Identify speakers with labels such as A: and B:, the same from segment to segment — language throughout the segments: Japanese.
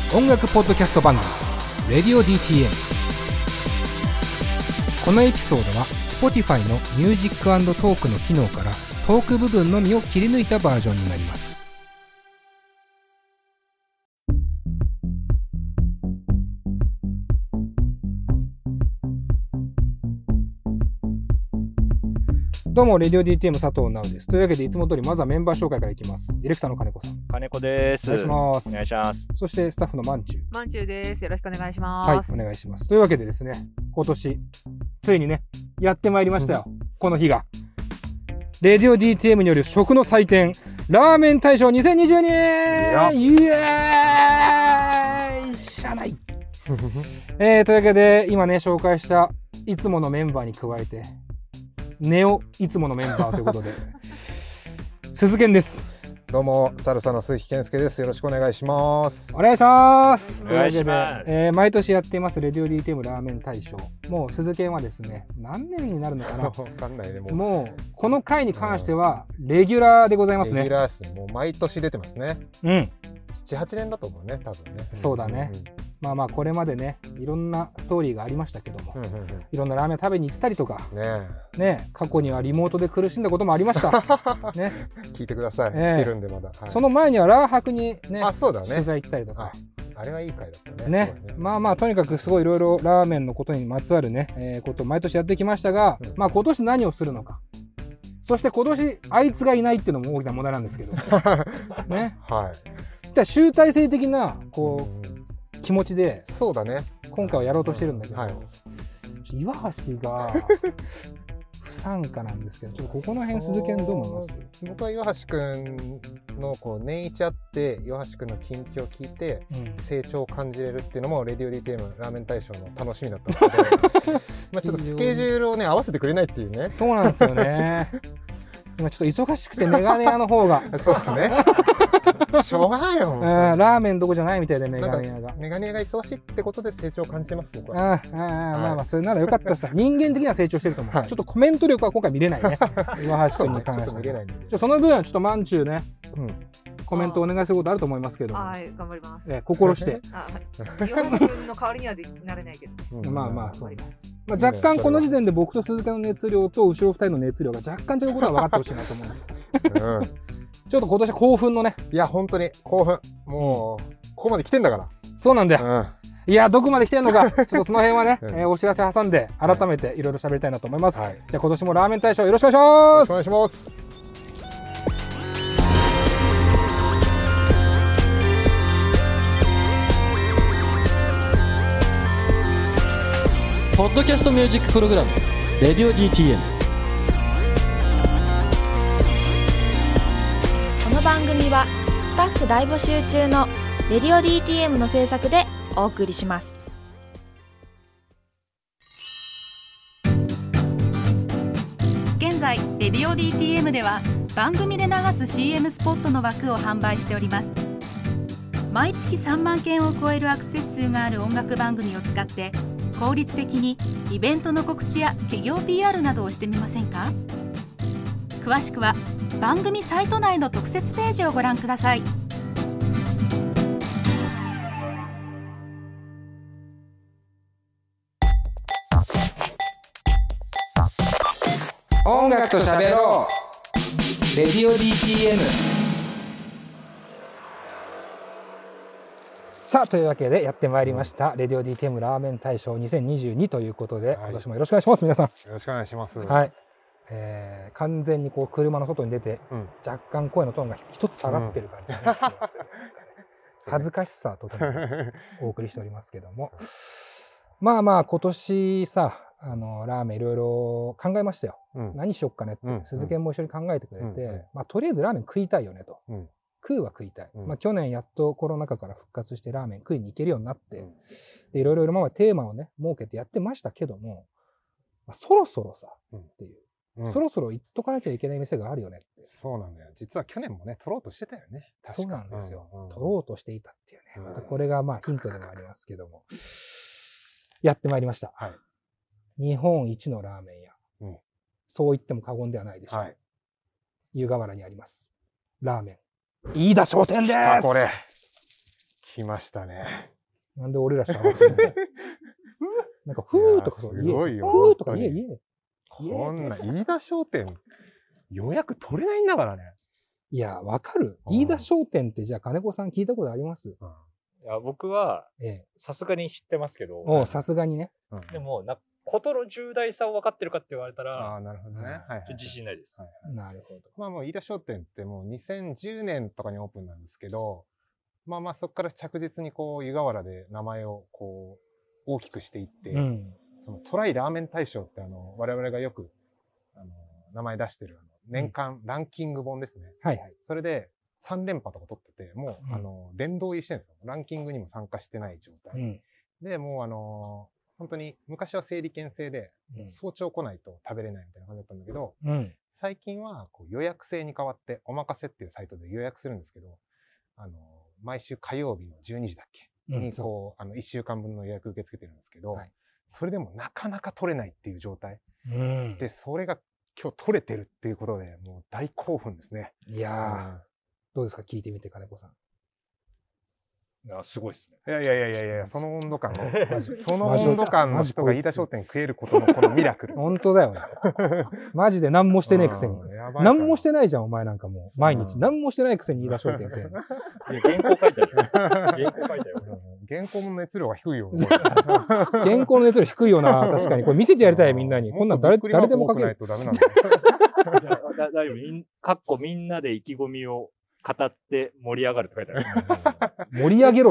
A: 音楽ポッドキャスト番組 Radio DTM。 このエピソードは Spotify のミュージック&トークの機能からトーク部分のみを切り抜いたバージョンになります。どうもレディオ DTM 佐藤直です。というわけでいつも通りまずはメンバー紹介からいきます。ディレクターの金子さん。
B: 金子です。
A: お願いします。
B: お願いします。
A: そしてスタッフのまんちゅう。
C: まんちゅうです。よろしくお願いします。
A: はい、お願いします。というわけでですね、今年ついにねやってまいりましたよ。この日がレディオ DTM による食の祭典ラーメン大賞2022。イエーイしゃない。というわけで今ね紹介したいつものメンバーに加えてネオいつものメンバーということで鈴健です。
D: どうもサルサの鈴木健介です。よろしくお願いします。
A: お願いします。
B: お願いします。
A: というわけで、毎年やっていますレディオ DTM ラーメン大賞。もう鈴健はですね何年になるのかな
D: 分かんないね。
A: もうこの回に関してはレギュラーでございますね。
D: レギュラーですね。もう毎年出てますね。
A: うん、
D: 7、8年だと思うね、多分ね。
A: そうだね。まあまあこれまでねいろんなストーリーがありましたけども、いろんなラーメン食べに行ったりとかね、過去にはリモートで苦しんだこともありましたね。
D: 聞いてください。聞けるんでまだ。
A: その前にはラー博にね、
D: そうだね、
A: 取材行ったりとか。
D: あれはいい回だった
A: ね。まあまあとにかくすごいいろいろラーメンのことにまつわるね、ことを毎年やってきましたが、まあ今年何をするのか。そして今年あいつがいないっていうのも大きな問題なんですけどね。
D: はい。
A: 集大成的なこう、気持ちで
D: そうだね
A: 今回はやろうとしてるんだけど、
D: はい、
A: 岩橋が不参加なんですけど、ちょっとここの辺鈴研どう思います？
D: 僕は岩橋くんのこう年一あって岩橋くんの近況を聞いて、成長を感じれるっていうのもレディオ DTM ラーメン大賞の楽しみだったのでまあちょっとスケジュールをね合わせてくれないっていうね。
A: そうなんですよね今ちょっと忙しくてメガネ屋の方が
D: そうだねしょうがないよ。
A: ラーメンどこじゃないみたいでメガネ屋が。
D: メガネ屋が忙しいってことで成長を感じてます僕は。
A: まあまあそれならよかったさ。人間的には成長してると思う。ちょっとコメント力は今回見れないね。岩橋君に関しては。その分ちょっとまんちゅうね、コメントお願いすることあると思いますけど。
C: はい、頑張ります。
A: 心して。
C: 岩橋君の代わりにはなれないけど。
A: まあまあそう。若干この時点で僕と鈴木の熱量と後ろ2人の熱量が若干違うことは分かってほしいなと思うんです。ちょっと今年は興奮のね。
D: いや本当に興奮。もうここまで来てんだから。
A: そうなんだよ。いやどこまで来てんのかちょっとその辺はね、お知らせ挟んで改めていろいろ喋りたいなと思います。じゃあ今年もラーメン大賞よろしくお願いします。
D: お願いします。
E: ポッドキャストミュージックプログラムレディオ DTM。
F: この番組はスタッフ大募集中のレディオ DTM の制作でお送りします。
G: 現在レディオ DTM では番組で流す CM スポットの枠を販売しております。毎月3万件を超えるアクセス数がある音楽番組を使って効率的にイベントの告知や企業 PR などをしてみませんか？詳しくは番組サイト内の特設ページをご覧ください。
A: 音楽と喋ろうレディオ DTM。さあというわけでやってまいりましたレディオ DTM ラーメン大賞2022ということで、今年もよろしくお願いします。皆さんよ
D: ろしくお願いします。
A: はい、完全にこう車の外に出て、若干声のトーンが一つ下がってる感じになってますよ、恥ずかしさとともにお送りしておりますけどもまあまあ今年さラーメンいろいろ考えましたよ。何しよっかねって鈴研も一緒に考えてくれて、とりあえずラーメン食いたいよねと。食うは食いたい。去年やっとコロナ禍から復活してラーメン食いに行けるようになって、いろいろ今までテーマをね設けてやってましたけども、そろそろさっていう、そろそろ行っとかなきゃいけない店があるよねって。
D: そうなんだよ。実は去年もね取ろうとしてたよね。
A: そうなんですよ。取ろうとしていたっていうね。これがまあヒントでもありますけども、やってまいりました。日本一のラーメン屋、そう言っても過言ではないでしょう。湯河原にありますラーメン飯田商店です。
D: これ来ましたね。
A: なんで俺らしか上がってないなんか、ふーとかそう、
D: すごいよ。
A: ふーとか言え。
D: こんな、飯田商店、予約取れないんだからね。
A: いや、わかる。飯田商店ってじゃあ金子さん聞いたことあります？
B: いや僕は、さすがに知ってますけど。
A: さすがにね。
B: でも、ことの重大さを分かってるかって言われたら、
D: あ、なるほどね。
B: 自信ないです。
A: なるほど。
D: まあもう飯田商店ってもう2010年とかにオープンなんですけど、まあそこから着実にこう湯河原で名前をこう大きくしていって、そのトライラーメン大賞って我々がよく名前出してる年間ランキング本ですね。
A: はいはい。
D: それで3連覇とか取ってて、もう殿堂入りしてるんですよ。ランキングにも参加してない状態。で、もう本当に昔は整理券制で、早朝来ないと食べれないみたいな感じだったんだけど、最近はこう予約制に変わって、おまかせっていうサイトで予約するんですけど、毎週火曜日の12時だっけにこう、1週間分の予約受け付けてるんですけど、それでもなかなか取れないっていう状態。で、それが今日取れてるっていうことで、もう大興奮ですね。
A: いやー、どうですか聞いてみて、金子さん。
B: いや、すごいですね。
D: いや、その温度感の人が飯田商店食えることのこのミラクル。
A: 本当だよね。マジで何もしてねえくせに。何もしてないじゃん、お前なんかもう。毎日。何もしてないくせに飯田商店食える。
B: 原稿書いてある。原稿書いてある。
D: 原稿の熱量が低いよ。
A: 原稿の熱量低いよな、確かに。これ見せてやりたい、みんなに。こんなん誰でも書ける。
B: 大丈夫。かっこみんなで意気込みを語って盛り上がるって書いてある。
A: 盛り上げろ。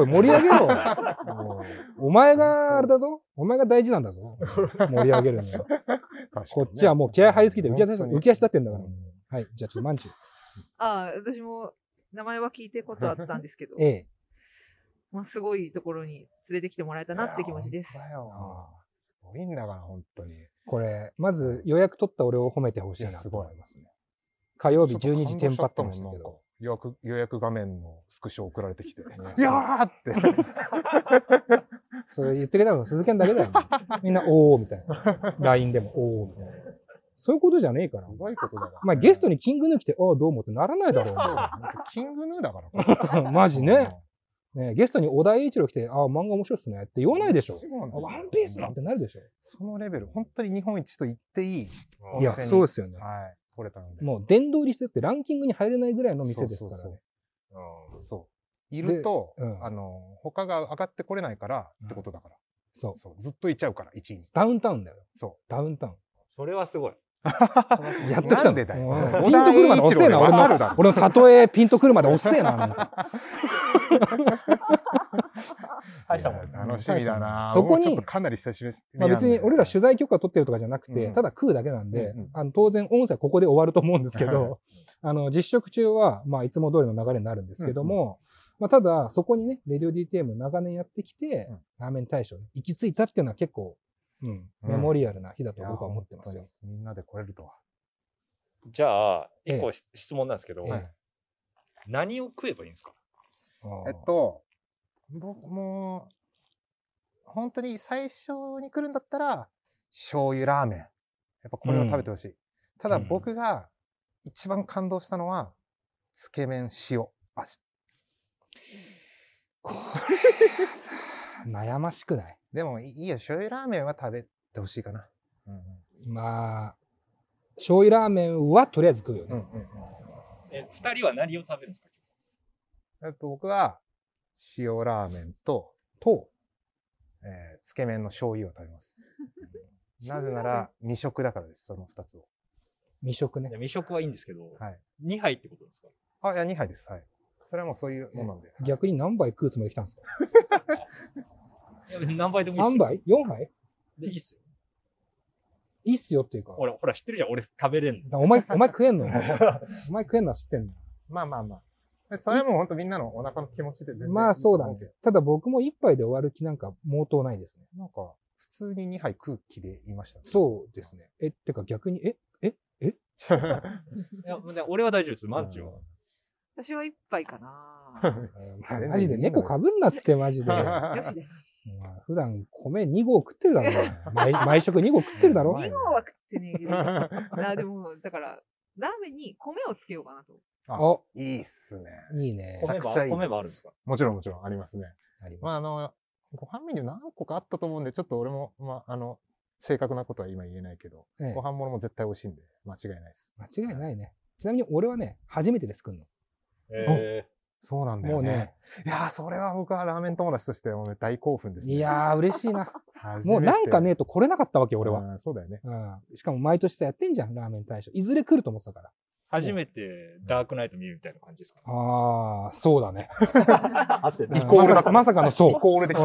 A: お前があれだぞ。お前が大事なんだぞ。盛り上げるには。こっちはもう気合入りすぎて浮き足立ってんだから。はい。じゃあちょっとマンチ。
C: 私も名前は聞いてことあったんですけど。まあすごいところに連れてきてもらえたなって気持ちです。
D: すごいんだから本当に。
A: これまず予約取った俺を褒めてほしいなと思いますね。火曜日12時テンパってましたけど。
D: 予約画面のスクショ送られてきて、いやーって。
A: それ言ってくれたの鈴研だけだよ。みんな、おーみたいな。LINE でも、おーみたいな。そういうことじゃねえから。
D: すごいことだから。
A: まあゲストにキングヌー来て、ああ、どうもってならないだろう
D: な。キングヌーだから。
A: マジね。ゲストに小田栄一郎来て、ああ、漫画面白いっすねって言わないでしょ。ワンピースなんてなるでしょ。
D: そのレベル、本当に日本一と言っていい。
A: いや、そうですよね。
D: はい。取れたので。
A: もう殿堂入りしてってランキングに入れないぐらいの店ですからね。
D: そう。いると、他が上がってこれないからってことだから。
A: そう。
D: ずっといちゃうから、1位に。
A: ダウンタウンだよ。
D: そう。
A: ダウンタウン。
B: それはすごい。
A: やっと来たん
D: でだよ。
A: ピンとくるまで遅えな。俺の例えピンとくるまで遅えな。
B: 大したもん。
D: 楽しみだな。
A: そこに、
D: かなり久しぶり。
A: まあ別に俺ら取材許可取ってるとかじゃなくて、ただ食うだけなんで、当然音声はここで終わると思うんですけど、実食中は、まあいつも通りの流れになるんですけども、まあただそこにね、レディオ DTM 長年やってきて、ラーメン大賞に行き着いたっていうのは結構、メモリアルな日だと僕は思ってますよ。
D: みんなで来れるとは。
B: じゃあ、一個質問なんですけど、何を食えばいいんですか？
D: 僕も、本当に最初に来るんだったら、醤油ラーメン。やっぱこれを食べてほしい。ただ僕が一番感動したのは、つけ麺塩味。
A: これさ、悩ましくない？
D: でもいいよ、醤油ラーメンは食べてほしいかな。
A: まあ、醤油ラーメンはとりあえず食うよね。
B: 2人は何を食べるんですか？
D: 僕は、塩ラーメンと、つけ麺の醤油を食べます。なぜなら、未食だからです、その2つを。
A: 未食ね。
B: 未食はいいんですけど、2杯ってことですか？
D: いや、2杯です。はい。それはもうそういうものなんで。
A: 逆に何杯食うつもりで来たんですか？
B: 何杯でもいいっすよ。
A: 3杯 ?4 杯
B: で、いいっすよ。
A: いいっすよっていうか。
B: ほら、知ってるじゃん。俺食べれんの。
A: お前食えんのよ。お前食えんのは知ってんの。
D: まあ。それはもう本当みんなのお腹の気持ちで全然。
A: まあそうだね。ただ僕も1杯で終わる気なんか毛頭ないですね。
D: なんか、普通に2杯食う気でいましたね。
A: そうですね。てか逆に、
B: いや、俺は大丈夫です。マンチは。
C: 私は1杯かな。
A: マジで猫かぶんなって、マジで。
C: 女子だし。
A: 普段米2合食ってるだろ。毎食2合食ってるだろ。
C: 2合は食ってねえけど。でも、だから、 ラーメンに米をつけようかなと。
A: お、
D: いいっすね。
A: いいね。
B: 米はあるんですか？
D: もちろんありますね。
A: あります。
D: ご飯メニュー何個かあったと思うんで、ちょっと俺も、正確なことは今言えないけど、ご飯物も絶対美味しいんで、間違いないです。
A: 間違いないね。ちなみに俺はね、初めてで作るの。
D: そうなんだよね。もうね、いやー、それは僕はラーメン友達としても大興奮ですね。
A: いやー、嬉しいな。もうなんかねえと来れなかったわけよ、俺は。
D: そうだよね。
A: しかも毎年さ、やってんじゃん、ラーメン大賞。いずれ来ると思ってたから。
B: 初めてダークナイト見るみたいな感じですか？
A: ああ、そうだね。
B: あって
A: イコールだ。まさかのそう。
D: イコールでした。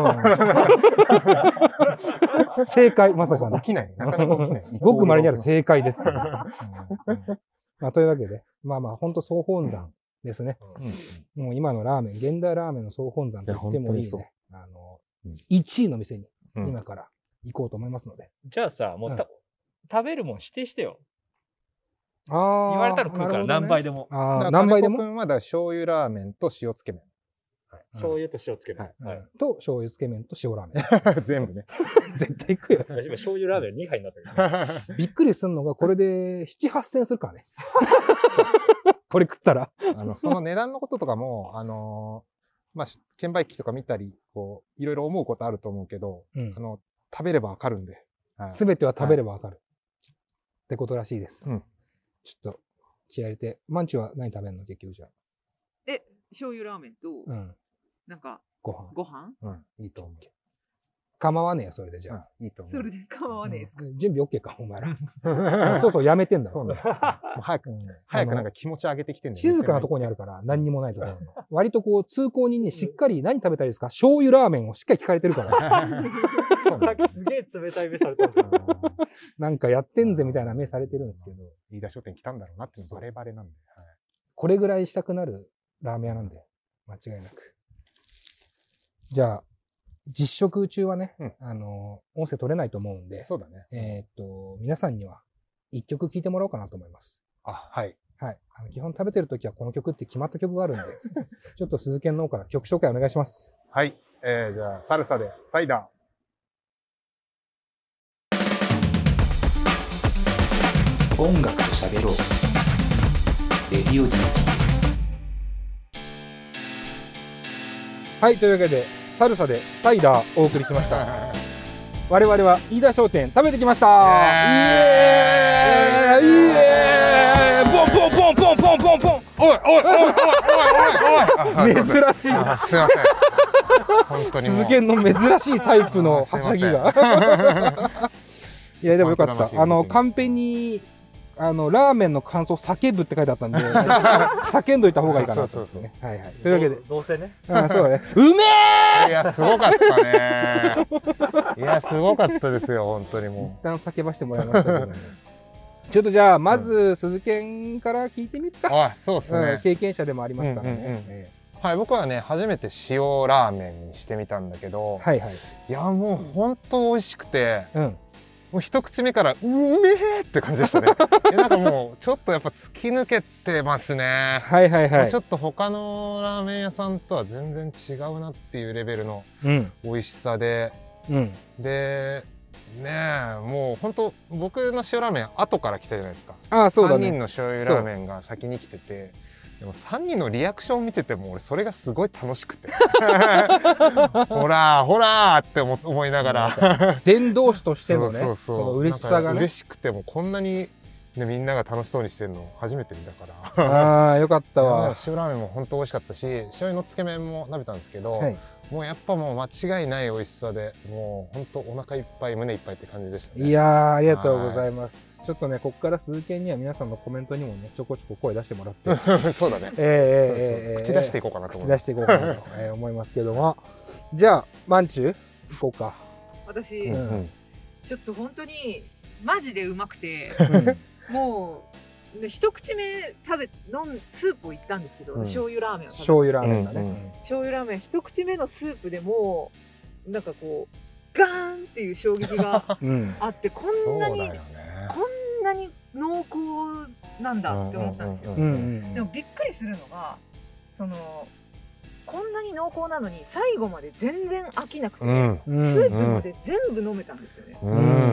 A: 正解、まさかの。
D: 起きない。なかなか起きない。
A: ごく稀にある正解です。というわけで、本当総本山ですね。もう今のラーメン、現代ラーメンの総本山と言ってもいいね。1位の店に今から行こうと思いますので。
B: じゃあさ、もう食べるもん指定してよ。
A: 言わ
B: 言われたら食うから何倍でも。
A: 何倍でも。
D: 君は醤油ラーメンと塩つけ麺。
B: 醤油と塩つけ麺。
A: と醤油つけ麺と塩ラーメン。
D: 全部ね。
A: 絶対食うやつ。
B: 今醤油ラーメン2杯になったけど。
A: びっくりするのがこれで7、8千するからね。これ食ったら。
D: その値段のこととかも、券売機とか見たり、いろいろ思うことあると思うけど、食べればわかるんで。
A: すべては食べればわかる。ってことらしいです。ちょっと気合入れて、マンチは何食べるの結局じゃあ。
C: 醤油ラーメンと、なんか、ご飯
A: いいと思う。構わねえよ、それでじゃあ。
D: いいと思う。
C: それで構わねえですか？
A: 準備 OK か、お前ら。そう、やめてんだろ。
D: 早くなんか気持ち上げてきてんだよ。
A: 静かなところにあるから、何にもないところ。割と通行人にしっかり何食べたいですか？醤油ラーメンをしっかり聞かれてるから。
B: さっきすげえ冷たい目されたんだよ。
A: なんかやってんぜみたいな目されてるんですけど。
D: 飯田商店来たんだろうなってバレバレなんで。
A: これぐらいしたくなるラーメン屋なんで、間違いなく。じゃあ、実食中はね、音声取れないと思うんで、
D: そうだね。
A: 皆さんには一曲聴いてもらおうかなと思います。
D: はい。
A: はい。基本食べてるときはこの曲って決まった曲があるんで、ちょっと鈴研の方から曲紹介お願いします。
D: はい。じゃあ、サルサでサイダー。
H: 音楽と喋ろう。レディオ D。
A: はい、というわけで、サルサでサイダーお送りしました。我々は飯田商店食べてきました。イエーイイエーイボンボンボンボンボンボンボンおい珍しい。
D: すいません。本当に
A: 鈴研の珍しいタイプのはしゃぎが。いや、でもよかった。カンペに、ラーメンの感想叫ぶって書いてあったんで、叫んどいた方がいいかなと思ってね。はいはい。というわけで。
B: どうせね。
A: そうだね。うめ
D: え！いや、すごかったね。いや、すごかったですよ、本当にもう。
A: 一旦叫ばしてもらいましたけどね。ちょっとじゃあ、まず、鈴研から聞いてみるか。
D: そうですね。
A: 経験者でもありますからね。
D: はい、僕はね、初めて塩ラーメンにしてみたんだけど、
A: はいはい。
D: いや、もう本当美味しくて、もう一口目からうめえって感じでしたね。なんかもうちょっとやっぱ突き抜けてますね。
A: はいはいはい。
D: ちょっと他のラーメン屋さんとは全然違うなっていうレベルの美味しさで、でねえ、もう本当僕の塩ラーメン後から来たじゃないですか。
A: そうだね。
D: 3人の醤油ラーメンが先に来てて。でも3人のリアクション見てても俺それがすごい楽しくてほらほらって思いながら
A: 伝道師としてのねその嬉しさがね
D: 嬉しくてもこんなに、ね、みんなが楽しそうにしてるの初めて見たから
A: よかったわ。
D: 塩ラーメンも本当美味しかったし醤油のつけ麺も食べたんですけど、もうやっぱもう間違いない美味しさでもう本当お腹いっぱい胸いっぱいって感じでしたね。
A: いやーありがとうございます。ちょっとねここから鈴研には皆さんのコメントにもねちょこちょこ声出してもらって
D: そうだね口出していこうかなと
A: 口出していこうかなと思いますけどもじゃあまんちゅう行こうか。
C: 私、ちょっと本当にマジでうまくてもう一口目スープをいったんですけど、醤油ラーメンを
A: 醤油ラーメンだね。
C: 醤油ラーメン一口目のスープでもなんかこうガーンっていう衝撃があって、こんなに濃厚なんだって思ったんですよ。でもびっくりするのがこんなに濃厚なのに最後まで全然飽きなくて、スープまで全部飲めたんですよね。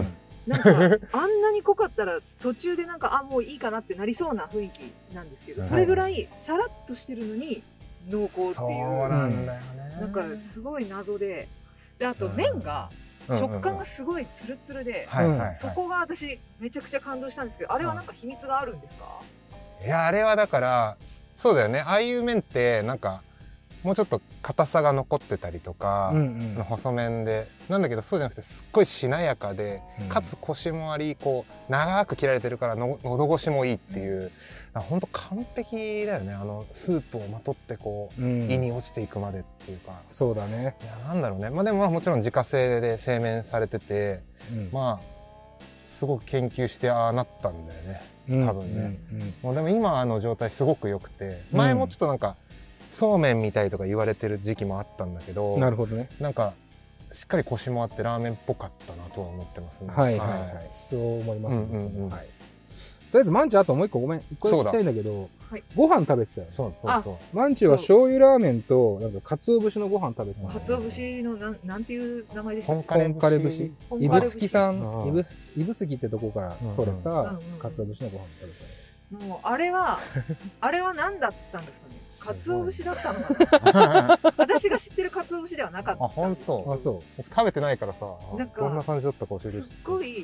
C: なんかあんなに濃かったら途中でなんかもういいかなってなりそうな雰囲気なんですけど、それぐらいさらっとしてるのに濃厚っていう、
D: そうなんだよね。
C: なんかすごい謎で、あと麺が食感がすごいツルツルで、そこが私めちゃくちゃ感動したんですけど、あれはなんか秘密があるんですか？
D: いや、あれはだからそうだよね。ああいう麺ってなんかもうちょっと硬さが残ってたりとか、細麺でなんだけど、そうじゃなくてすっごいしなやかで、かつコシもあり、こう長く切られてるから喉越しもいいっていう、本当完璧だよね。スープをまとってこう、胃に落ちていくまでっていうか。
A: そうだね。
D: いや、なんだろうね。でももちろん自家製で製麺されてて、すごく研究してああなったんだよね。多分ね。もうでも今状態すごく良くて、前もちょっとなんかそうめんみたいとか言われてる時期もあったんだけど、
A: なるほどね。
D: なんかしっかりコシもあってラーメンっぽかったなとは思ってますね。
A: はいはいはい。そう思います。とりあえずマンチあともう一個一個聞きたいんだけど、ご飯食べてたよ。
D: そう。
A: マンチは醤油ラーメンとなんか鰹節のご飯食べてた。
C: 鰹節のなんていう名前でしたっけ？
A: 本枯れ節。指宿産、指宿ってとこから取れた鰹節のご飯食べて
C: た。もうあれは何だったんですかね。鰹節だったのかな。私が知ってる鰹節ではなかった。
D: 本当。
A: そう。
D: 食べてないからさ、
C: なんか
D: どんな感じだったか教えて。
C: すっごい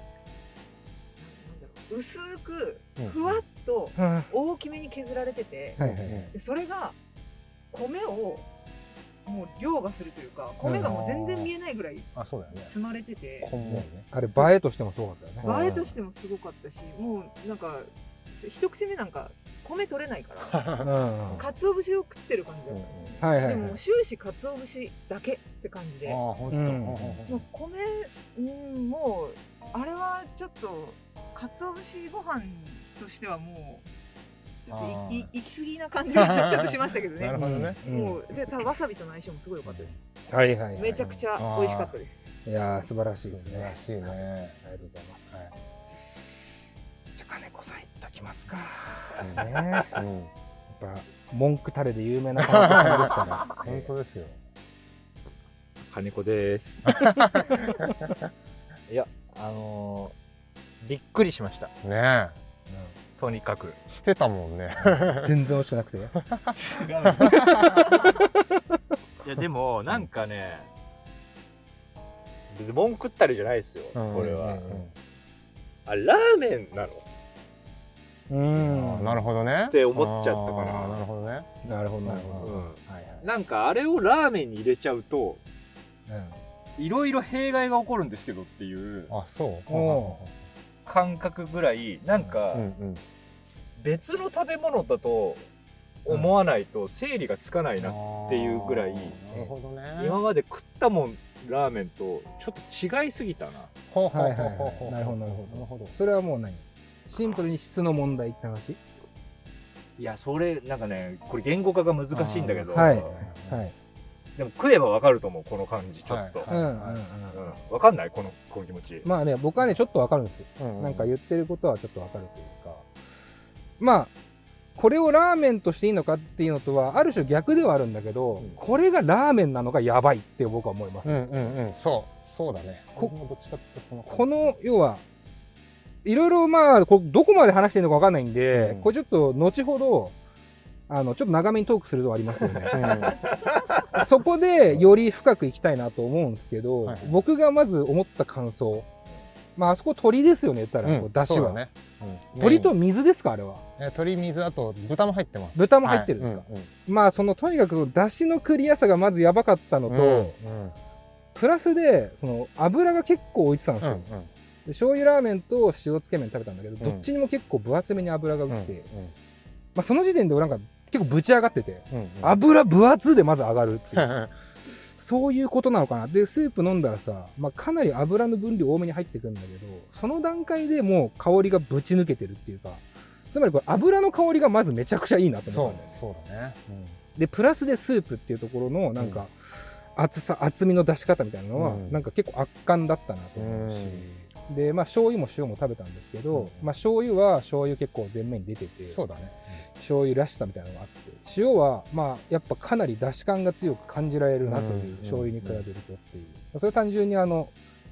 C: 薄くふわっと大きめに削られてて、それが米をもう凌駕するというか、米がもう全然見えないぐらい積まれてて、
A: あれ映えとしてもすごかったよね。
C: 映えとしてもすごかったし、もうなんか一口目なんか米取れないから鰹節を食ってる感じだったんですよ。でも終始鰹節だけって感じで、もう米もうあれはちょっと鰹節ご飯としてはもうちょっと行き過ぎな感じがちょっとしましたけどね。
D: なるほどね。
C: もうでわさびとの相性もすごい良かったです。
A: はいはい。
C: めちゃくちゃ美味しかったです。
A: いやー素晴らしいですね。
D: 素晴らしいね。
A: ありがとうございます。じゃあ金子さんいっときますか。ね。やっぱ文句タレで有名な金子さんですから。
D: 本当ですよ。
B: 金子です。いやびっくりしました
D: ね。
B: とにかく
D: してたもんね。
A: 全然美味しくなくて。違う。
B: いやでもなんかね、別に文句ったりじゃないですよ。これは。あ、ラーメンなの？
D: なるほどね。
B: って思っちゃったから。
D: なるほどね。
A: なるほどなるほ
B: ど。なんかあれをラーメンに入れちゃうと。いろいろ弊害が起こるんですけどっていう感覚ぐらい、なんか別の食べ物だと思わないと整理がつかないなっていうぐらい、今まで食ったもんラーメンとちょっと違いすぎたな。
A: なるほどなるほど。それはもう何？シンプルに質の問題って話？
B: いや、それなんかね、これ言語化が難しいんだけど、でも食えばわかると思う、この感じちょっと。わかんない？この気持ち。
A: まあね、僕はねちょっとわかるんですよ。なんか言ってることはちょっとわかるというか、まあこれをラーメンとしていいのかっていうのとはある種逆ではあるんだけど、これがラーメンなのがやばいって僕は思います。
D: そうだね。どっちかっていうと
A: この要はいろいろまあどこまで話していいのかわかんないんで、これちょっと後ほどちょっと長めにトークするとありますよね。そこでより深くいきたいなと思うんですけど、僕がまず思った感想、まああそこ鶏ですよね、言ったら出汁はね。鶏と水ですか、あれは。
D: 鶏、水、あと豚も入ってます。
A: 豚も入ってるんですか。まあそのとにかく出汁のクリアさがまずやばかったのと、プラスでその油が結構浮いてたんですよ。で醤油ラーメンと塩つけ麺食べたんだけど、どっちにも結構分厚めに油が浮いて、まあその時点で俺なんか結構ぶち上がってて、油分厚でまず上がるっていうそういうことなのかな。でスープ飲んだらさ、まあ、かなり油の分量多めに入ってくるんだけど、その段階でもう香りがぶち抜けてるっていうか、つまりこれ油の香りがまずめちゃくちゃいいなと思ったんだよね。
D: そうだね。
A: でプラスでスープっていうところのなんか厚みの出し方みたいなのはなんか結構圧巻だったなと思うし、でまあ醤油も塩も食べたんですけど、まあ醤油は醤油結構前面に出てて、
D: そうだね、
A: 醤油らしさみたいなのがあって、塩はまあやっぱかなり出汁感が強く感じられるなという、醤油に比べるとっていう、それ単純に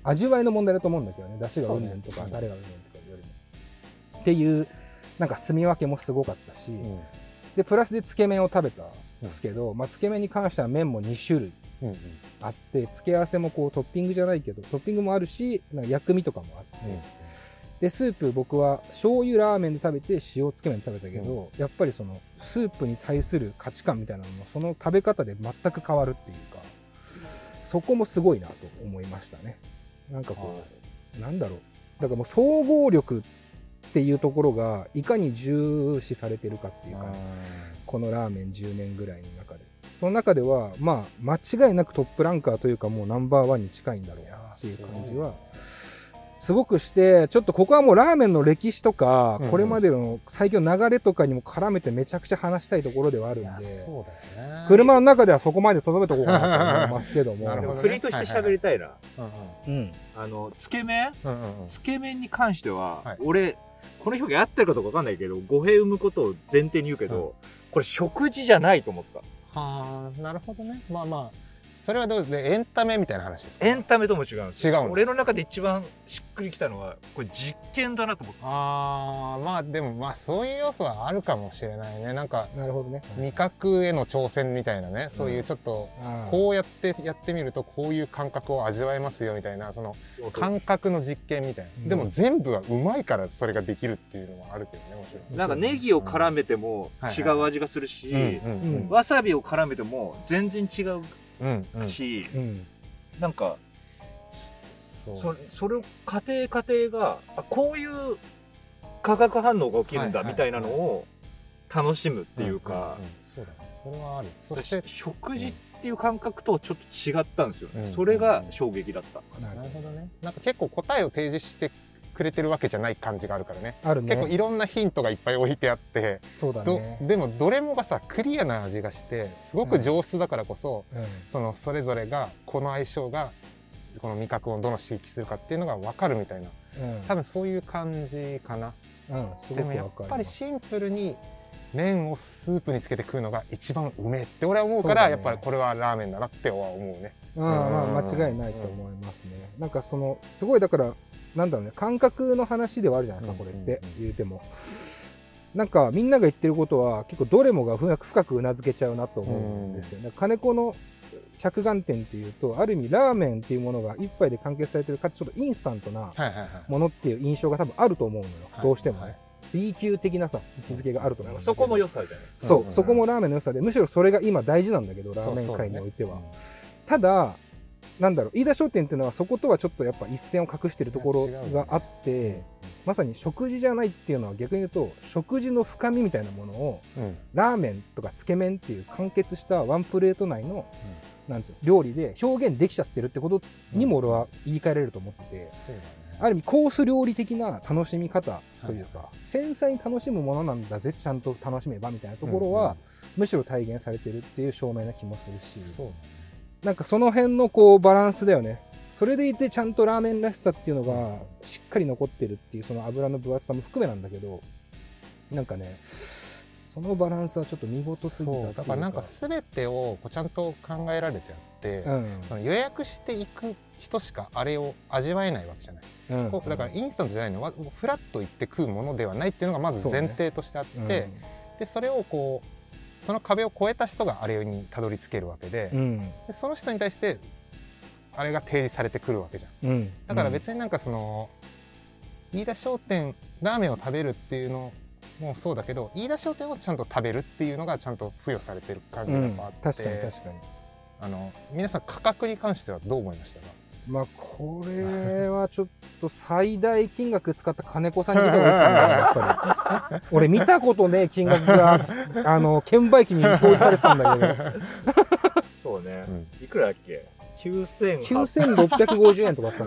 A: 味わいの問題だと思うんだけどね、出汁がうんぬんとかタレがうんぬんとかよりもっていうなんか住み分けもすごかったし、でプラスでつけ麺を食べたんですけど、つけ麺に関しては麺も2種類あって、付け合わせもこうトッピングじゃないけどトッピングもあるし、なんか薬味とかもあって、でスープ僕は醤油ラーメンで食べて塩つけ麺で食べたけど、やっぱりそのスープに対する価値観みたいなのもその食べ方で全く変わるっていうか、そこもすごいなと思いましたね。なんかこう、なんだろう、だからもう総合力っていうところがいかに重視されてるかっていうか、このラーメン10年ぐらいの中で、その中ではまあ間違いなくトップランカーというか、もうナンバーワンに近いんだろうなっていう感じはすごくして、ちょっとここはもうラーメンの歴史とか、これまでの最近の流れとかにも絡めてめちゃくちゃ話したいところではあるんで、車の中ではそこまでとどめとこうかなと思いますけども、
B: 振りとして喋りたいな。つけ麺つけ麺に関しては、俺この表現合ってるかどうか分かんないけど、語弊生むことを前提に言うけど、これ食事じゃないと思った。
D: はあ、なるほどね。まあまあそれはどうでエンタメみたいな話ですか？
B: エンタメとも違うんです。
D: 違う。
B: 俺の中で一番しっくりきたのはこれ実験だなと思った。
D: まあでもまあそういう要素はあるかもしれないね。なんか
A: なるほどね。
D: 味覚への挑戦みたいなね、そういうちょっとこうやってみるとこういう感覚を味わえますよみたいな、その感覚の実験みたいな。でも全部はうまいからそれができるっていうのもあるけどね、もちろん。
B: なんかネギを絡めても違う味がするし、わさびを絡めても全然違うし、なんかそれを家庭がこういう化学反応が起きるんだみたいなのを楽しむっていうか、
D: そうだね、それはある。
B: そして食事っていう感覚とちょっと違ったんですよね。それが衝撃だった。
D: なるほどね。なんか結構答えを提示してくれてるわけじゃない感じがあるからね。
A: あるね。
D: 結構いろんなヒントがいっぱい置いてあって、
A: そうだね。
D: でもどれもがさクリアな味がしてすごく上質だからこそ、それぞれがこの相性がこの味覚をどの刺激するかっていうのが分かるみたいな、多分そういう感じかな。でもやっぱりシンプルに麺をスープにつけて食うのが一番うめえって俺は思うから、やっぱりこれはラーメンだなっては思うね。
A: 間違いないと思いますね。なんかそのすごいだからなんだろうね、感覚の話ではあるじゃないですか、これって言うても。なんかみんなが言ってることは結構どれもが深くうなずけちゃうなと思うんですよね。金子の着眼点っていうと、ある意味ラーメンっていうものが一杯で完結されてるかつちょっとインスタントなものっていう印象が多分あると思うのよ、どうしてもね。B 級的なさ位置づけがあると思う。
B: そこも良さじゃないです
A: か。そこもラーメンの良さで、むしろそれが今大事なんだけど、ラーメン界においては。ただなんだろう、飯田商店っていうのはそことはちょっとやっぱ一線を画してるところがあって、まさに食事じゃないっていうのは逆に言うと食事の深みみたいなものを、ラーメンとかつけ麺っていう完結したワンプレート内の、なんていう料理で表現できちゃってるってことにも俺は言い換えられると思ってて、ある意味コース料理的な楽しみ方というか、繊細に楽しむものなんだぜ、ちゃんと楽しめばみたいなところは、むしろ体現されてるっていう証明な気もするし、なんかその辺のこうバランスだよね。それでいてちゃんとラーメンらしさっていうのがしっかり残ってるっていう、その油の分厚さも含めなんだけど、なんかね、そのバランスはちょっと見事すぎたっていうか。
D: だからなんか全てをこうちゃんと考えられてあって、その予約していく人しかあれを味わえないわけじゃない。だからインスタントじゃないのはフラッと行って食うものではないっていうのがまず前提としてあって、でそれをこうその壁を越えた人があれにたどり着けるわけで、でその人に対してあれが提示されてくるわけじゃん。だから別になんかその飯田商店ラーメンを食べるっていうのもそうだけど、飯田商店をちゃんと食べるっていうのがちゃんと付与されてる感じがあって、
A: 確かに
D: 皆さん価格に関してはどう思いましたか？
A: これはちょっと最大金額使った金子さんに聞いた方がいいですかね、やっぱり。俺見たことねえ金額が券売機に表示されてたんだけど。
B: そうね、いくらだっけ
A: ？9650円とかさ。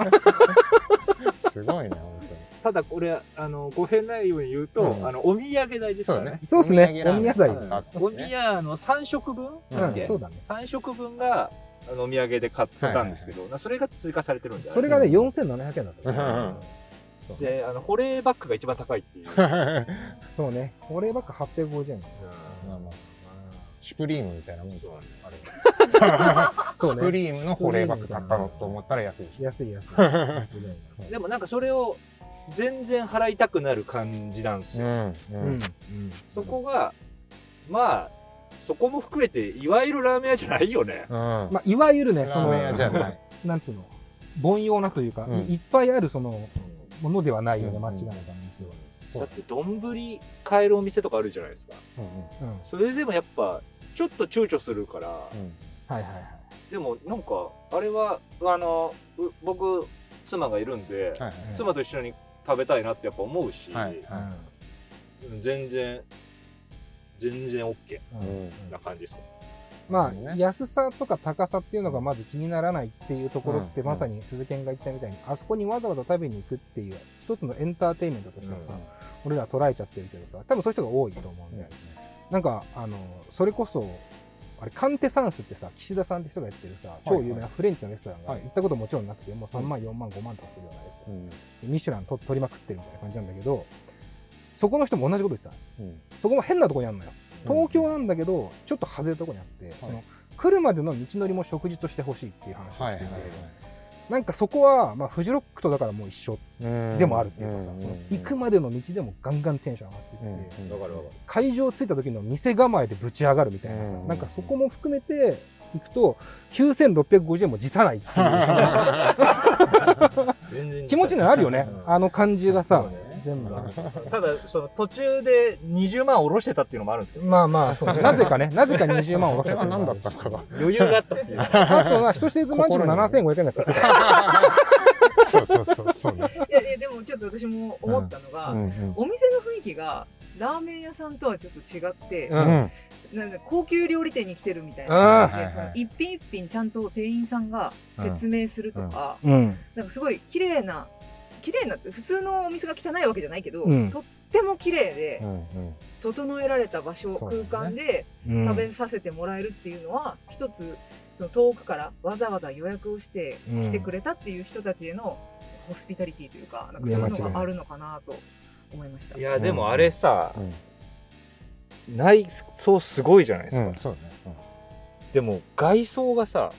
D: すごいね、本当に。
B: ただこれ語弊ないように言うと、お土産代ですからね。
A: そうですね、お土産代です。
B: お土産3食分
A: そうだね。
B: 3食分がお土産で買ったんですけど、それが追加されてるんで、
A: それがね4700円だった。
B: で保冷バッグが一番高いっていう。
A: そうね、保冷バッグ850円。
D: シュプリームみたいなもんですよね、あれ。
A: そうね。
D: クリームの保冷バッグ買ったのと思ったら安いでしょ。
A: 安い。
B: でもなんかそれを全然払いたくなる感じなんですよ。そこがまあそこも含めていわゆるラーメン屋じゃないよね。
A: まあいわゆるね、その
D: ラーメン屋じゃない。
A: なんつうの、凡庸なというか、いっぱいあるそのものではないよね、間違いないと思うんですよ。
B: だって丼買えるお店とかあるじゃないですか。それでもやっぱちょっと躊躇するから。でもなんかあれは僕妻がいるんで、妻と一緒に食べたいなってやっぱ思うし、全然 OK な感じですか。
A: まあ安さとか高さっていうのがまず気にならないっていうところって、まさに鈴研が言ったみたいに、あそこにわざわざ食べに行くっていう一つのエンターテインメントとしてもさ、俺ら捉えちゃってるけどさ、多分そういう人が多いと思うんで、なんかそれこそあれカンテサンスってさ、岸田さんって人がやってるさ、超有名なフレンチのレストランが行ったこともちろんなくて、もう3万4万5万とかするようなレストラン、ミシュラン取りまくってるみたいな感じなんだけど、そこの人も同じこと言ってた。そこも変なとこにあるのよ。東京なんだけどちょっと外れたとこにあって、その来るまでの道のりも食事としてほしいっていう話をしてて、なんかそこはまあフジロックとだからもう一緒でもあるっていうかさ、その行くまでの道でもガンガンテンション上がっていって、会場着いた時の店構えでぶち上がるみたいなさ、なんかそこも含めて行くと9650円も辞さないっていう気持ちになるよね、あの感じがさ。全部
B: ただその途中で20万下ろしてたっていうのもあるんですけど、
A: まあまあそう、なぜか20万下ろしてた。
D: 何だったかが
B: 余裕があったっていう。
A: あとは人知れずマンチの7500円が使ってた。
D: そうね。
C: いやでもちょっと私も思ったのが、お店の雰囲気がラーメン屋さんとはちょっと違って、なんか高級料理店に来てるみたいな感じで、一品一品ちゃんと店員さんが説明するとか、なんかすごい綺麗なって普通のお店が汚いわけじゃないけど、とっても綺麗で整えられた場所、空間で食べさせてもらえるっていうのは一つ、その遠くからわざわざ予約をして来てくれたっていう人たちへのホスピタリティというか、なんかそういうのがあるのかなと思いました。
B: いやでもあれさ、内装すごいじゃないですか。でも外装がさ、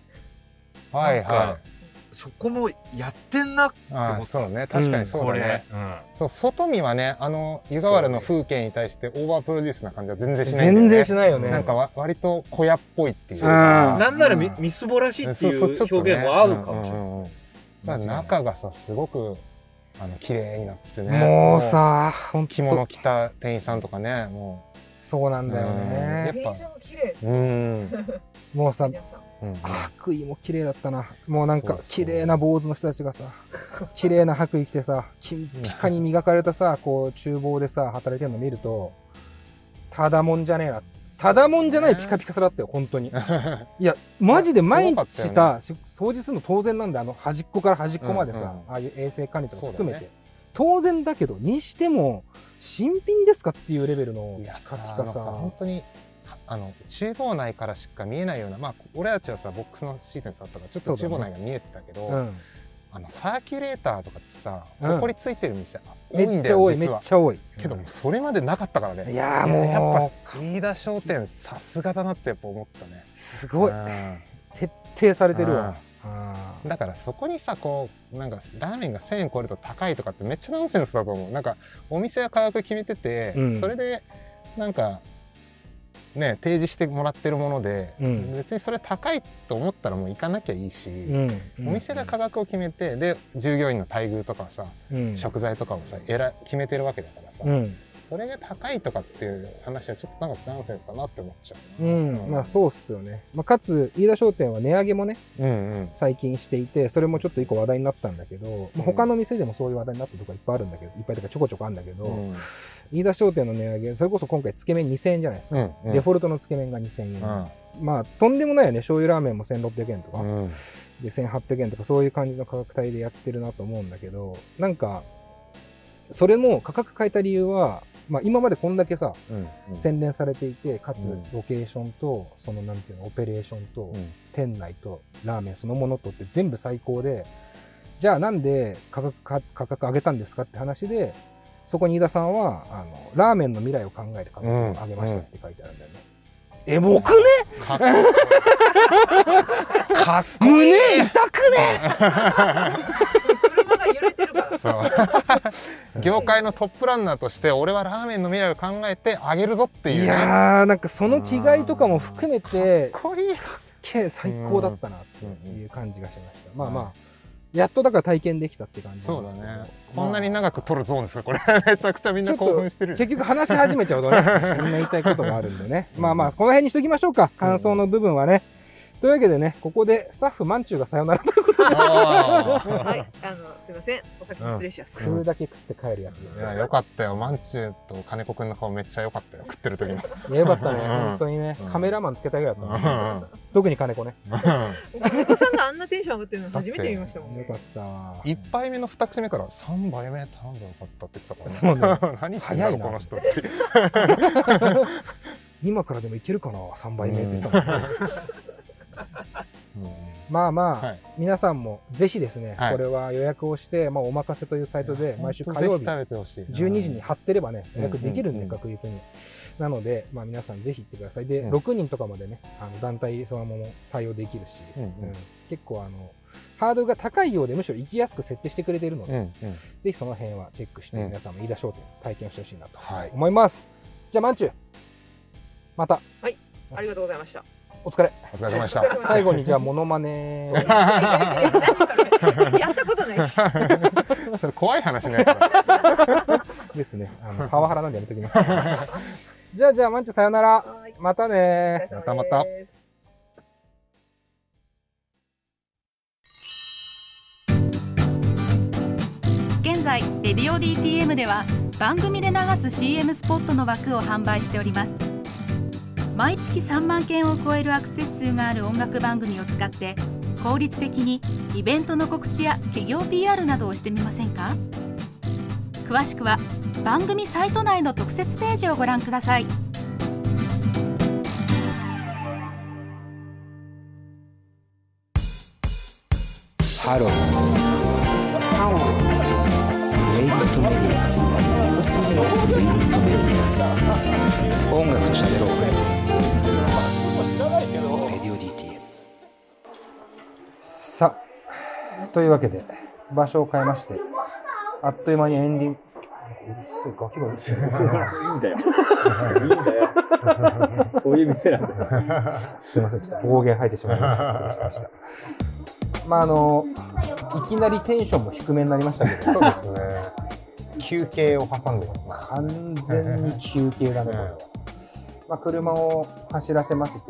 B: そこもやってんなって思った。
D: そうね、確かにそうだね。そう、外見はね、湯河原の風景に対してオーバープロデュースな感じは全然しないんだよね。
A: 全然しないよね。
D: なんか割と小屋っぽいっていう。
B: なんならみすぼらしいっていう表現も合うかもしれない。
D: 中がさ、すごく綺麗になっててね。
A: もうさ、
D: 着物着た店員さんとかね、もう
A: そうなんだよね。
C: 店員さんも綺麗。
A: もうさ、白衣も綺麗だったな。もうなんか綺麗な坊主の人たちがさ、綺麗な白衣着てさ、ピカに磨かれたさ、こう厨房でさ働いてるの見ると、ただもんじゃねえな。ただもんじゃないピカピカさだったよ、本当に。いやマジで毎日さ、掃除するの当然なんで、端っこから端っこまでさ、ああいう衛生管理とか含めて当然だけど、にしても新品ですかっていうレベルのピカピカさ。
D: 本当に厨房内からしか見えないような、まあ俺たちはさボックスのシートに座ったからちょっと厨房内が見えてたけど、サーキュレーターとかってさ、ほこりついてる店多いんだよ、
A: めっちゃ多い
D: けども、それまでなかったからね。
A: いやもう
D: やっぱ飯田商店さすがだなってやっぱ思ったね。
A: すごい徹底されてるわ。
D: だからそこにさ、こうなんかラーメンが1000円超えると高いとかってめっちゃナンセンスだと思う。なんかお店は価格決めてて、それでなんかね、提示してもらってるもので、別にそれ高いと思ったらもう行かなきゃいいし、お店が価格を決めて、で従業員の待遇とかさ、食材とかをさ決めてるわけだからさ、それが高いとかっていう話はちょっとなんかナンセンスだなって思っちゃう。
A: まあそうっすよね。かつ飯田商店は値上げもね、最近していて、それもちょっと一個話題になったんだけど、他の店でもそういう話題になったとこいっぱいあるんだけど、いっぱいとかちょこちょこあるんだけど、飯田商店の値上げ、それこそ今回つけ麺2000円じゃないですか。デフォルトのつけ麺が2000円。まあとんでもないよね。醤油ラーメンも1600円とか、で1800円とか、そういう感じの価格帯でやってるなと思うんだけど、なんかそれも価格変えた理由は、まあ今までこんだけさ、洗練されていて、かつロケーションとそのなんていうのオペレーションと、店内とラーメンそのものとって全部最高で、じゃあなんで価格上げたんですかって話で、そこに飯田さんはラーメンの未来を考えて価格を上げましたって書いてあるんだよね。エモくね
D: かっこいい。
A: 胸痛くね。
C: 車が揺れてるから。
D: そう業界のトップランナーとして俺はラーメンの未来を考えてあげるぞっていう、ね、
A: いやーなんかその気概とかも含めてかっけえ最高だったなっていう感じがしました。まあまあやっとだから体験できたって感じなんですけど。そうだね。
D: こんなに長く撮るゾーンですかこれ。めちゃくちゃみんな興奮してる。
A: 結局話し始めちゃうとね、そんな言いたいことがあるんでね。まあまあこの辺にしときましょうか。感想の部分はね。というわけでね、ここでスタッフまんちゅうがさよならということで。
C: はい、すいません、お先失礼します。
A: 食うだけ食って帰るやつですよ。
D: いや、よかったよ。まんちゅうと金子くんの顔めっちゃ良かったよ。食ってる時も。
A: いや、よかったね。本当にね、カメラマンつけたいぐらいだったね。特に金子ね。
C: 金子さんがあんなテンション上がってるの初めて見ましたもんね。
A: よかった。
D: 1杯目の2口目から3杯目頼んでよかったって言ってたからね。何言ってんだろうこの人って。
A: 今からでもいけるかな、3杯目って言ってたもんね。まあまあ、皆さんもぜひですね、これは予約をして、おまかせというサイトで毎週火曜日12時に貼ってればね、予約できるんで確実に。なので、皆さんぜひ行ってください。で、6人とかまでね、団体そのまま対応できるし、結構ハードルが高いようでむしろ行きやすく設定してくれているので、ぜひその辺はチェックして皆さんも飯田商店体験してほしいなと思います。じゃあまんちゅう、また。
C: はい、ありがとうございました。
A: お疲れ。
D: お疲れ様でした。
A: 最後にじゃあモノマネ。
C: やったことないし。
D: 怖い話のやつ
A: ですね。パワハラなんでやめときます。じゃあまんちゅうさよなら。またね。
D: また。
G: 現在レディオ DTM では番組で流す CM スポットの枠を販売しております。毎月3万件を超えるアクセス数がある音楽番組を使って効率的にイベントの告知や企業 PR などをしてみませんか？詳しくは番組サイト内の特設ページをご覧ください。
H: ハロープレイリストメディアプレイリストメディア音楽としゃべろうレディオ DTM。
A: さあというわけで場所を変えましてあっという間にエンディング。うるせえガキがうるせえ。いいんだよ。いいんだよ。そういう店なんだよ。すいません、ちょっと暴言吐いてしまいました。失礼しました。いきなりテンションも低めになりましたけど。
D: そうですね。休憩を挟んで
A: 完全に休憩だね、これは。車を走らせまして、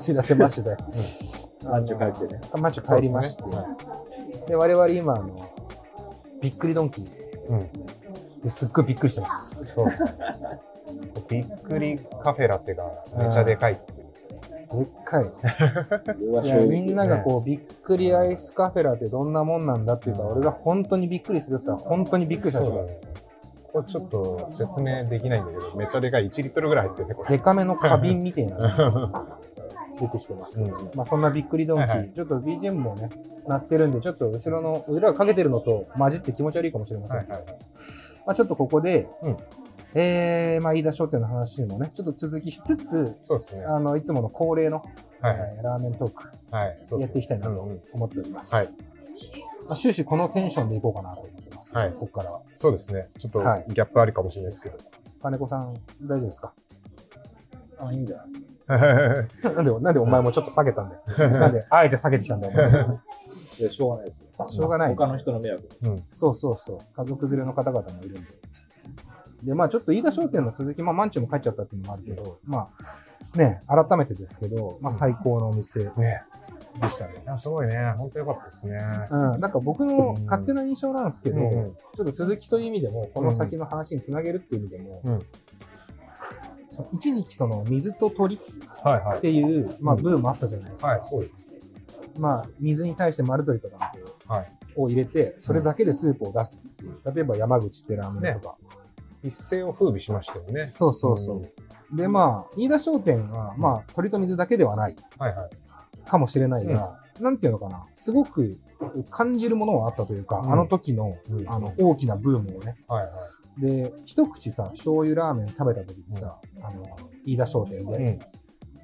B: マンチュ帰ってね。
A: マンチュ帰りまして、で、我々今、びっくりドンキーですっごいびっくりしてます。
D: そうですね。びっくりカフェラテがめちゃでかいっていう。
A: でっかい。いやみんながびっくりアイスカフェラテどんなもんなんだっていうか、俺が本当にびっくりするって言ったら本当にびっくりしたでしょ。
D: これちょっと説明できないんだけど、めっちゃでかい1リットルぐらい入ってて、これ。
A: でかめの花瓶みたいなのが出てきてますけど、そんなびっくりドンキー、ちょっと BGM もね、鳴ってるんで、ちょっと後ろの、俺らがかけてるのと混じって気持ち悪いかもしれませんけど、ちょっとここで、飯田商店の話にもね、ちょっと続きしつつ、
D: そうですね。
A: いつもの恒例の、ラーメントーク、やっていきたいなと思っております。終始このテンションでいこうかなと思ってますけど、ここからは。
D: そうですね。ちょっとギャップありかもしれないですけど。
A: 金子さん、大丈夫ですか？
B: いいんじゃないですか。
A: なんでお前もちょっと下げたんだよ。なんで、あえて下げてきたんだよ。
B: いや、しょうがないですよ。
A: しょうがない。
B: 他の人の迷惑。
A: そう。家族連れの方々もいるんで。で、ちょっと飯田商店の続き、マンチュも帰っちゃったっていうのもあるけど、改めてですけど、最高のお店でしたね。
D: すごいね。本当良かったですね。
A: なんか僕の勝手な印象なんですけど、ちょっと続きという意味でも、この先の話につなげるっていう意味でも、一時期水と鳥っていう、ブームあったじゃないですか。水に対して丸鶏とかを入れて、それだけでスープを出すっていう。例えば山口ってラーメンとか。
D: 一世を風靡しましたよね。
A: そう。で、飯田商店は、鶏と水だけではないかもしれないが、なんていうのかな、すごく感じるものはあったというか、あの時の、大きなブームをね。で、一口さ、醤油ラーメン食べた時にさ、飯田商店で、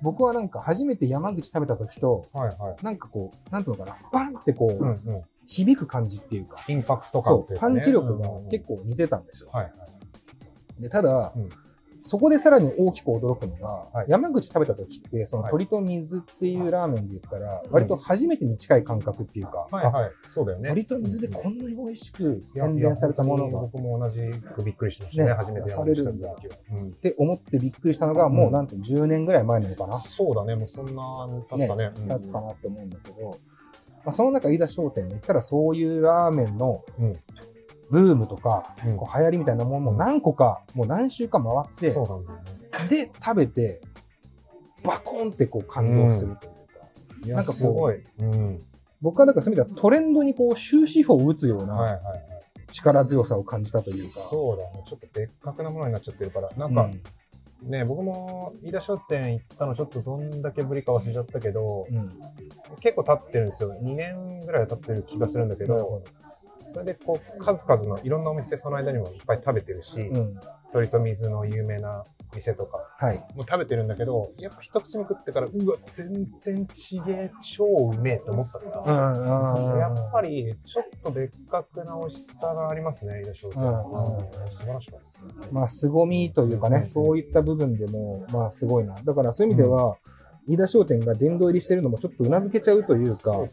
A: 僕はなんか初めて山口食べた時と、なんかこう、なんつうのかな、バンってこう、響く感じっていうか、
D: インパクト感っていうか、
A: パンチ力が結構似てたんですよ。でただ、そこでさらに大きく驚くのが、山口食べた時って、その鶏と水っていうラーメンで言ったら、割と初めてに近い感覚っていうか、
D: そうだよね。
A: 鶏と水でこんなに美味しく洗練されたものが。
D: 僕も同じくびっくりしましたね、初めて山口食べた時は。
A: って思ってびっくりしたのが、もうなんて10年ぐらい前なのかな。
D: そうだね、もうそんな、確かね。
A: 経つかなって思うんだけど、その中、飯田商店に行ったらそういうラーメンの、ブームとか、こう流行りみたいなものも何個か、もう何週間回って、
D: そうなんだよね。
A: で、食べて、バコンってこう感動するというか。なんかこう、僕はだからそういう意味ではトレンドにこう終止符を打つような力強さを感じたというか。
D: そうだね。ちょっと別格なものになっちゃってるから。なんか、ね、僕も飯田商店行ったのちょっとどんだけぶりか忘れちゃったけど、結構経ってるんですよ。2年ぐらい経ってる気がするんだけど、それでこう数々のいろんなお店その間にもいっぱい食べてるし、鶏と水の有名な店とかも食べてるんだけど、やっぱ一口目食ってから、うわ、全然ちげえ、超うめえって思ったから、やっぱりちょっと別格な美味しさがありますね、飯田商店。素晴らしかったですね。
A: まあ、凄みというかね、そういった部分でも、まあ、すごいな。だからそういう意味では、飯田商店が殿堂入りしてるのもちょっと頷けちゃうというか。
D: そう。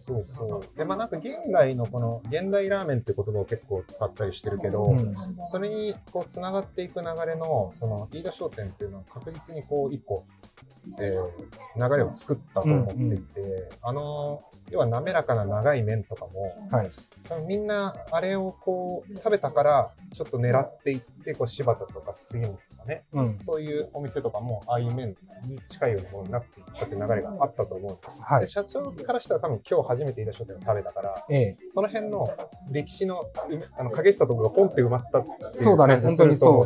D: で、まあなんか現代のこの、現代ラーメンって言葉を結構使ったりしてるけど、それにこう繋がっていく流れの、その飯田商店っていうのは確実にこう一個、流れを作ったと思っていて、要は滑らかな長い麺とかも、多分みんなあれをこう食べたからちょっと狙っていって、こう柴田とか杉本とかね、そういうお店とかもああいう麺に近いようなものになっていったって流れがあったと思うんです。で社長からしたら多分今日初めて飯田商店を食べたから、その辺の歴史の激しさとかがポンって埋まったっていう感じすると。
A: そうだね、本当にそう。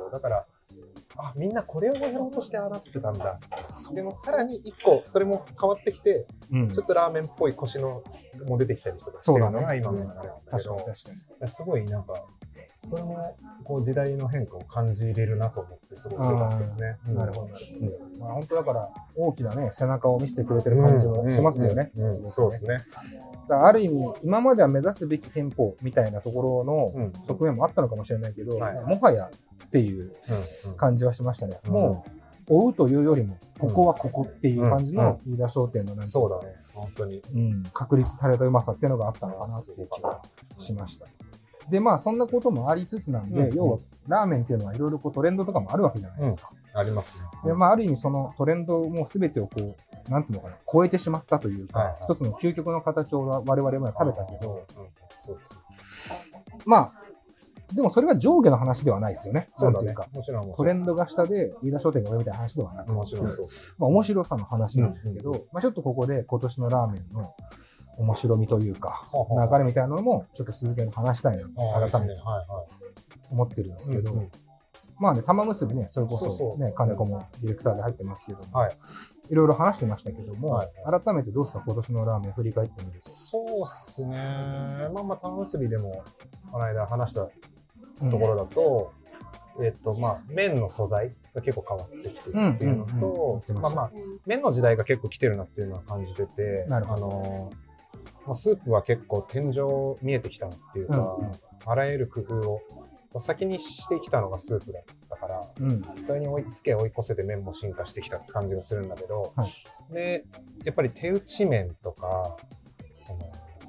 D: だからあ、みんなこれをやろうとして洗ってたんだ。でもさらに一個それも変わってきて、ちょっとラーメンっぽいコシのも出てきたりとかしてるのが今の流れなんだけど、すごいなんかそれもこう時代の変化を感じれるなと思ってすごく良かったですね。
A: なるほど。まあ本当だから大きなね背中を見せてくれてる感じもしますよね。
D: そうですね。
A: ある意味今までは目指すべき店舗みたいなところの側面もあったのかもしれないけど、もはやっていう感じはしましたね。もう追うというよりもここはここっていう感じの飯田商店のなんか
D: そうだね、本当に
A: 確立されたうまさっていうのがあったのかなっていう気がしました。でまあそんなこともありつつなんで、要はラーメンっていうのはいろいろトレンドとかもあるわけじゃないですか。
D: ありますね。
A: でまあある意味そのトレンドも全てをこうなんつうのかな超えてしまったというか、一つの究極の形を我々も食べたけど、
D: そうですね。
A: まあでもそれは上下の話ではないですよね。
D: そうだね。
A: なんていうかトレンドが下で飯田商店が上みたいな話ではなくて、
D: もちろんそうです。
A: まあ面白さの話なんですけど、まあちょっとここで今年のラーメンの面白みというか流れみたいなのもちょっと続けて話したいなと改めて思ってるんですけど、まあね玉結びねそれこそね金子もディレクターで入ってますけども、いろいろ話してましたけども、改めてどうですか今年のラーメン振り返ってみると。
D: そうっすね。まあ玉結びでもこの間話したところだと、まあ麺の素材が結構変わってきてるっていうのと、まあ麺の時代が結構来てるなっていうのは感じてて、スープは結構天井見えてきたなっていうか、あらゆる工夫を先にしてきたのがスープだったから、それに追い越せて麺も進化してきたって感じがするんだけど、でやっぱり手打ち麺とかその、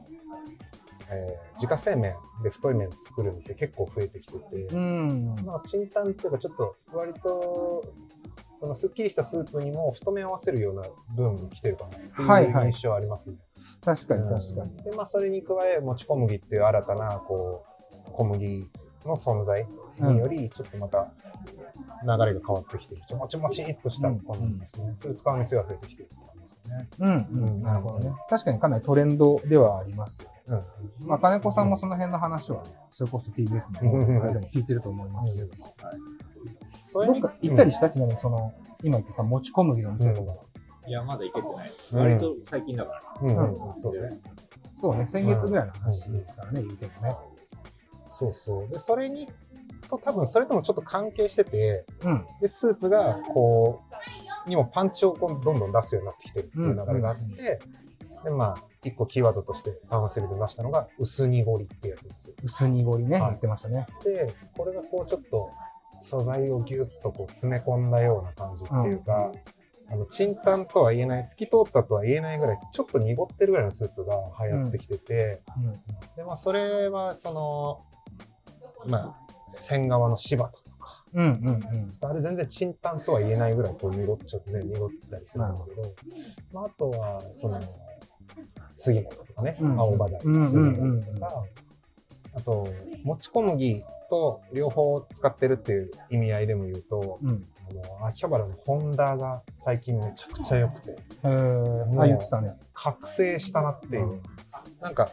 D: 自家製麺で太い麺作る店結構増えてきてて、まあチンタンっていうかちょっと割とそのすっきりしたスープにも太麺を合わせるようなブームに来てるかなっていう印象ありますね。
A: 確かに確かに。
D: でまあそれに加えもち小麦っていう新たなこう小麦の存在によりちょっとまた流れが変わってきてる、もちもちっとした小麦ですね。それ使う店が増えてきてるって感じですかね。
A: なるほどね。確かにかなりトレンドではありますよね。まあ金子さんもその辺の話はそれこそ TBS の間に聞いてると思いますけど、どっか行ったりしたちなみにその今言ってさもち小麦の店とか。
B: いやまだ行けてない。割と最近だから。
A: そうね、先月ぐらいの話ですからね、言うてもね。
D: そうそう。で、それに、多分それともちょっと関係してて、で、スープが、こう、 にもパンチをこうどんどん出すようになってきてるっていう流れがあって、で、まあ、一個キーワードとしてタウンセルで出したのが、薄濁りってやつですよ。
A: 薄濁りね、言ってましたね。
D: で、これがこうちょっと素材をギュッとこう詰め込んだような感じっていうか、チンタンとは言えない、透き通ったとは言えないぐらい、ちょっと濁ってるぐらいのスープが流行ってきてて、で、まあ、それは、まあ、仙川の柴田とか、あれ全然チンタンとは言えないぐらい、こうちょっとね、濁ったりするんだけど、まあ、あとは、杉本とかね、青葉台、杉本とか、あと、もち小麦と両方使ってるっていう意味合いでも言うと、秋葉原のホンダが最近めちゃくちゃ良くて、
A: 言ってたね。
D: 覚醒したなっていう。なんか、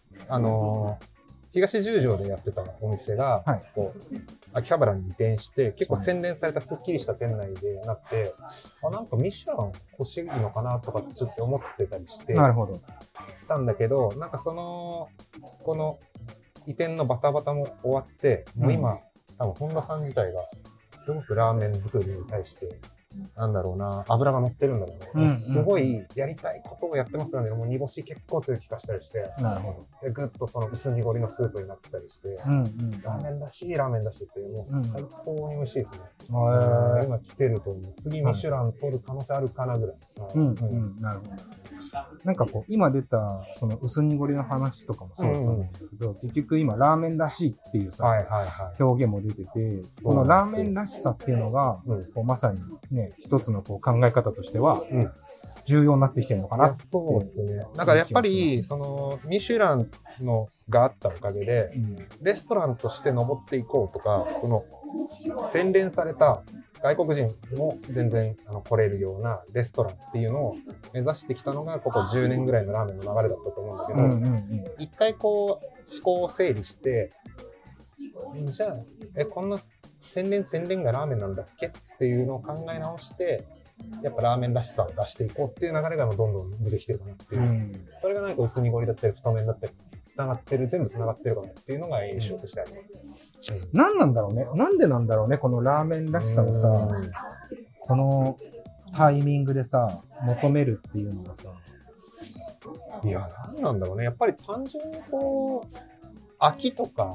D: 東十条でやってたお店が、こう、秋葉原に移転して、結構洗練されたスッキリした店内でなって、なんかミシュラン欲しいのかなとかちょっと思ってたりして、
A: なるほど。
D: たんだけど、なんかこの移転のバタバタも終わって、もう今、多分本田さん自体が、すごくラーメン作りに対して、なんだろうな、油が乗ってるんだろうね。すごいやりたいことをやってますので、もう煮干し結構強く効かしたりして、
A: なるほ
D: ど。で、ぐっとその薄濁りのスープになってたりして、ラーメンらしいラーメンだしって、もう最高に美味しいですね。今来てると、次ミシュラン取る可能性あるかなぐらい。
A: なるほど。なんかこう、今出た、その薄濁りの話とかもそうだったんだけど、結局今、ラーメンらしいっていうさ、表現も出てて、このラーメンらしさっていうのが、こうまさにね、一つのこう考え方としては、重要になってきてるのかな。
D: そうですね。だからやっぱり、ミシュランがあったおかげで、レストランとして登っていこうとか、この洗練された外国人も全然来れるようなレストランっていうのを目指してきたのがここ10年ぐらいのラーメンの流れだったと思うんだけど、一回こう思考を整理して、じゃあこんな洗練がラーメンなんだっけっていうのを考え直して、やっぱラーメンらしさを出していこうっていう流れがどんどん出てきてるかなっていう、それがなんか薄濁りだったり太麺だったり全部つながってるかなっていうのが印象としてあります。
A: 何なんだろうね。なんでなんだろうね。このラーメンらしさをさ、このタイミングでさ、求めるっていうのがさ。
D: いや、何なんだろうね。やっぱり単純にこう、秋とか、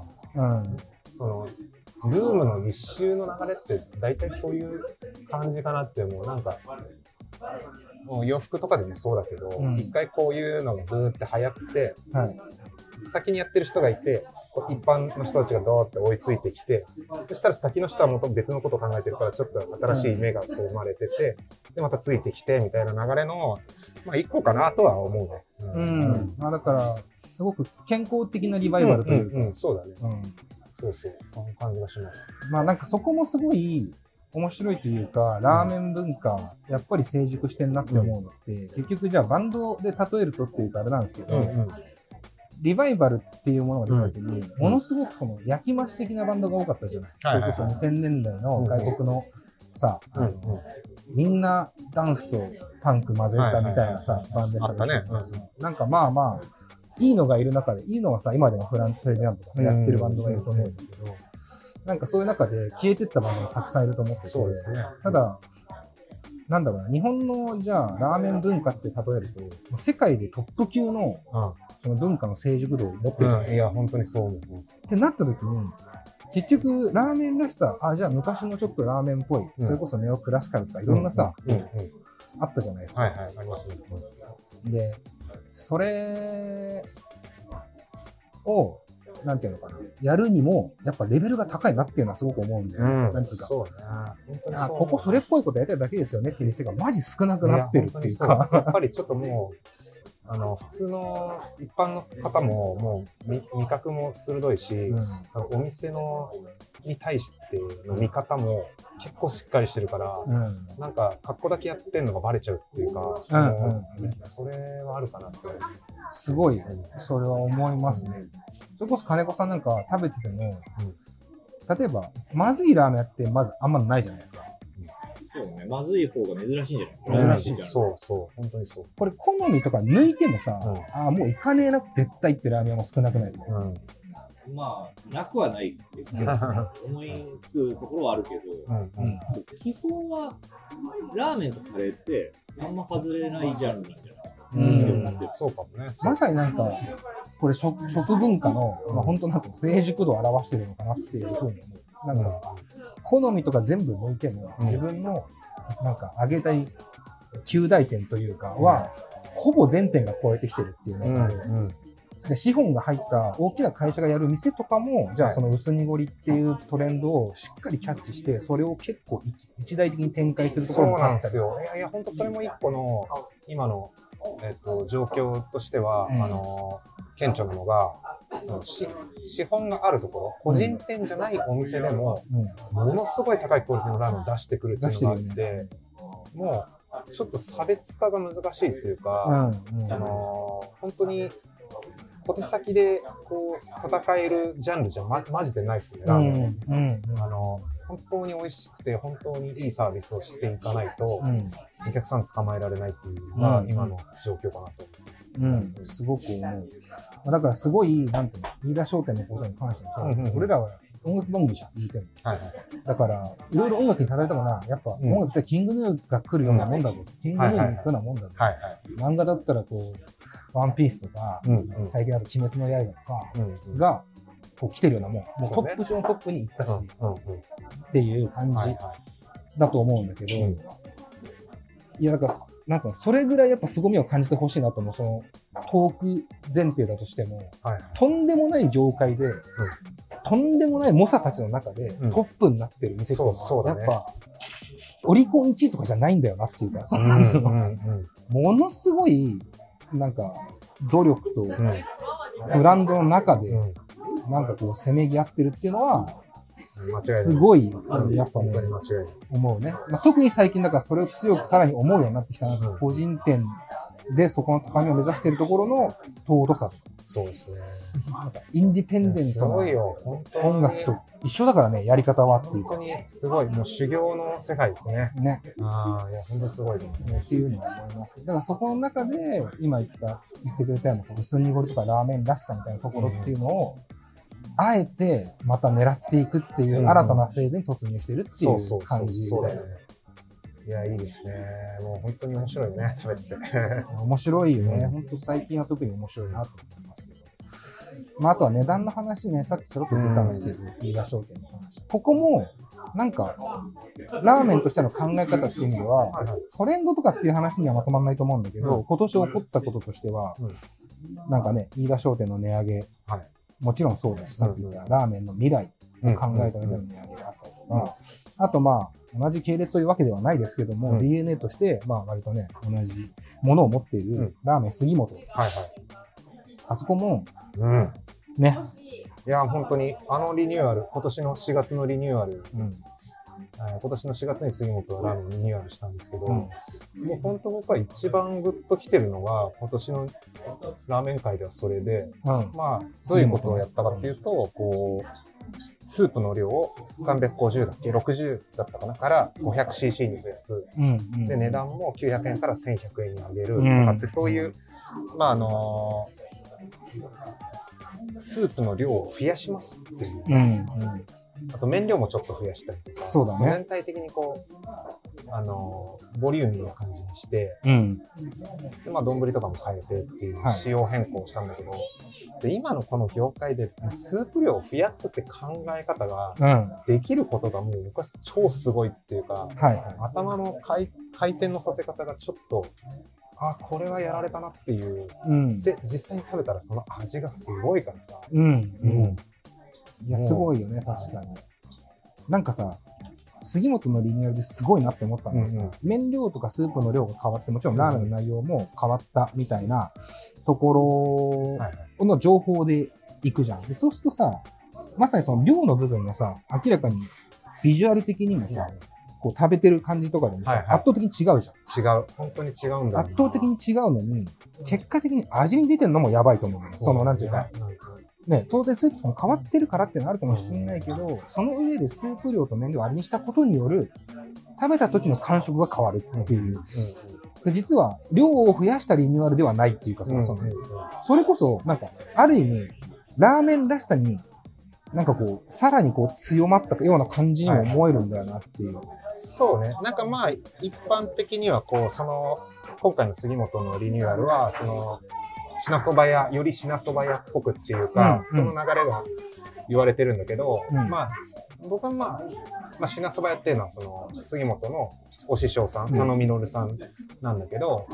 D: ブームの一周の流れって大体そういう感じかなって、もうなんか、もう洋服とかでもそうだけど、一回こういうのがブーって流行って、先にやってる人がいて、一般の人たちがドーって追いついてきて、そしたら先の人はもっと別のことを考えてるから、ちょっと新しい芽がこう生まれてて、で、またついてきて、みたいな流れの、まあ一個かなとは思うね。
A: だから、すごく健康的なリバイバルというか。
D: そうだね。そうそう。その感じがします。
A: まあなんかそこもすごい面白いというか、ラーメン文化、やっぱり成熟してんなって思うのって、結局じゃあバンドで例えるとっていうかあれなんですけど、リバイバルっていうものが出た時に、ものすごくその焼き増し的なバンドが多かったじゃないですか。それこそ2000年代の外国のさ、みんなダンスとパンク混ぜたみたいなさ、バンドでしたね。なんかまあまあ、いいのがいる中で、いいのはさ、今でもフランス・フェルディナンドとかさ、やってるバンドがいると思うんだけど、なんかそういう中で消えてったバンドがたくさんいると思ってて、ただ、なんだろうな、日本のじゃあラーメン文化って例えると、世界でトップ級のその文化の成熟度を持ってるじゃないですか。
D: いや、本当にそう思う。
A: ってなった時に、結局、ラーメンらしさ、じゃあ昔のちょっとラーメンっぽい、それこそネオクラシカルとかいろんなさ、あったじゃないですか。
D: ありますね。
A: で、それを、なんていうのかな、やるにも、やっぱレベルが高いなっていうのはすごく思うんで、なんつうか。
D: そうね。
A: ここそれっぽいことやってるだけですよねっていう店がマジ少なくなってるっていうか。
D: やっぱりちょっともう、普通の一般の方ももう味覚も鋭いし、お店に対しての見方も結構しっかりしてるから、なんか格好だけやってんのがバレちゃうっていうか、それはあるかなって。
A: すごい、それは思いますね。それこそ金子さんなんか食べてても、例えば、まずいラーメンってまずあんまないじゃないですか。
B: そうね。まずい方が珍しいんじゃないですか。
A: 珍しい。
D: そうそう。本当にそう。
A: これ好みとか抜いてもさ、もう行かねえな、絶対ってラーメンも少なくないですか。
B: まあなくはないですけど、思いつくところはあるけど、基本はラーメンとカレーってあんま外れないジャンルなんじゃないですか。
D: そうかもね。
A: まさになんかこれ食文化の、まあ、本当なんていうの成熟度を表してるのかなっていうふうに思う。なんか好みとか全部抜いても、自分のなんか上げたい及第点というかは、ほぼ全点が超えてきてるっていうのがある。資本が入った大きな会社がやる店とかも、じゃあその薄濁りっていうトレンドをしっかりキャッチして、それを結構一大的に展開するところもあったりする。
D: そうなんですよ。いや、本当それも一個の今の、状況としては、顕著なのが、その資本があるところ、個人店じゃないお店でも、ものすごい高いクオリティのラーメンを出してくるっていうのがあって、もうちょっと差別化が難しいっていうか、本当に小手先でこう戦えるジャンルじゃマジでないですね、ラーメン。本当に美味しくて本当にいいサービスをしていかないと、お客さん捕まえられないっていうのが今の状況かなと。
A: すごく思う。だからすごい、なんていうの、飯田商店のことに関してもそう、俺らは音楽番組じゃん、言うても。だから、いろいろ音楽に例えたもな、やっぱ音楽ってキングヌーが来るようなもんだぞ。キングヌーに行くようなもんだぞ。漫画だったらこう、ワンピースとか、最近だと鬼滅の刃とかが、こう来てるようなもん。もうトップ中のトップに行ったし、っていう感じだと思うんだけど、いや、だから、なんつうの、それぐらいやっぱ凄みを感じてほしいなと思う。その、トーク前提だとしても、とんでもない業界で、とんでもない猛者たちの中でトップになってる店っていうのは、やっぱ、オリコン1位とかじゃないんだよなっていうか、ものすごい、なんか、努力と、ブランドの中で、なんかこう、せめぎ合ってるっていうのは、すごい、やっぱね、思うね。特に最近だからそれを強くさらに思うようになってきたなと、個人店でそこの高みを目指しているところの尊さ。
D: そうですね。
A: なんかインディペンデントな音楽と一緒だからね、やり方はっていうか。
D: 本当にすごい、もう修行の世界ですね。
A: ね。
D: いや、本当にすごいね。
A: っていうのは思います。だからそこの中で、今言ってくれたような、薄濁りとかラーメンらしさみたいなところっていうのを、あえてまた狙っていくっていう新たなフェーズに突入してるっていう感じで。
D: いや、いいですね。もう本当に面白いね、食べてて。
A: 面白いよね。本当最近は特に面白いなと思いますけど。まあ、あとは値段の話ね、さっきちょろっと言ってたんですけど、飯田商店の話。ここも、なんか、ラーメンとしての考え方っていう意味では、トレンドとかっていう話にはまとまらないと思うんだけど、今年起こったこととしては、なんかね、飯田商店の値上げ、もちろんそうだし、さっき言ったラーメンの未来を考えた上での値上げがあったりとか、あとまあ、同じ系列というわけではないですけども、DNA として、まあ割とね、同じものを持っているラーメン杉本。あそこも、ね。
D: いや、本当に、リニューアル、今年の4月のリニューアル、今年の4月に杉本はラーメンリニューアルしたんですけど、もう本当僕は一番グッと来てるのが、今年のラーメン界ではそれで、まあ、どういうことをやったかっていうと、こう、スープの量を350だっけ ?60 だったかなから 500cc に増やす。で、値段も900円から1100円に上げるとかって、そういう、まあスープの量を増やしますっていう。あと麺量もちょっと増やしたりとか。
A: そうだね。
D: 全体的にこう、ボリューミーな感じにして、で、まあ、丼とかも変えてっていう仕様変更をしたんだけど、で、今のこの業界でスープ量を増やすって考え方ができることがもう僕は超すごいっていうか、頭の回転のさせ方がちょっと、あ、これはやられたなっていう。で、実際に食べたらその味がすごいからさ。
A: いや、すごいよね、確かに。なんかさ、杉本のリニューアルですごいなって思ったのがさ、麺量とかスープの量が変わって、もちろんラーメンの内容も変わったみたいなところの情報でいくじゃん。で、そうするとさ、まさにその量の部分がさ、明らかにビジュアル的にもさ、こう食べてる感じとかでもさ、圧倒的に違うじゃん。
D: 違う。本当に違うんだ。
A: 圧倒的に違うのに、結果的に味に出てるのもやばいと思うのよ。その、なんていうか。ね、当然スープとも変わってるからってのあるかもしれないけど、その上でスープ量と麺量をあれにしたことによる、食べた時の感触が変わるっていう。で、実は、量を増やしたリニューアルではないっていうかさ、それこそ、なんか、ある意味、ラーメンらしさになんかこう、さらにこう強まったような感じにも思えるんだよなっていう。
D: そうね。なんかまあ、一般的にはこう、今回の杉本のリニューアルは、品そば屋、より品そば屋っぽくっていうか、その流れが言われてるんだけど、まあ、僕はまあ、品そば屋っていうのは、杉本のお師匠さん、佐野実さんなんだけど、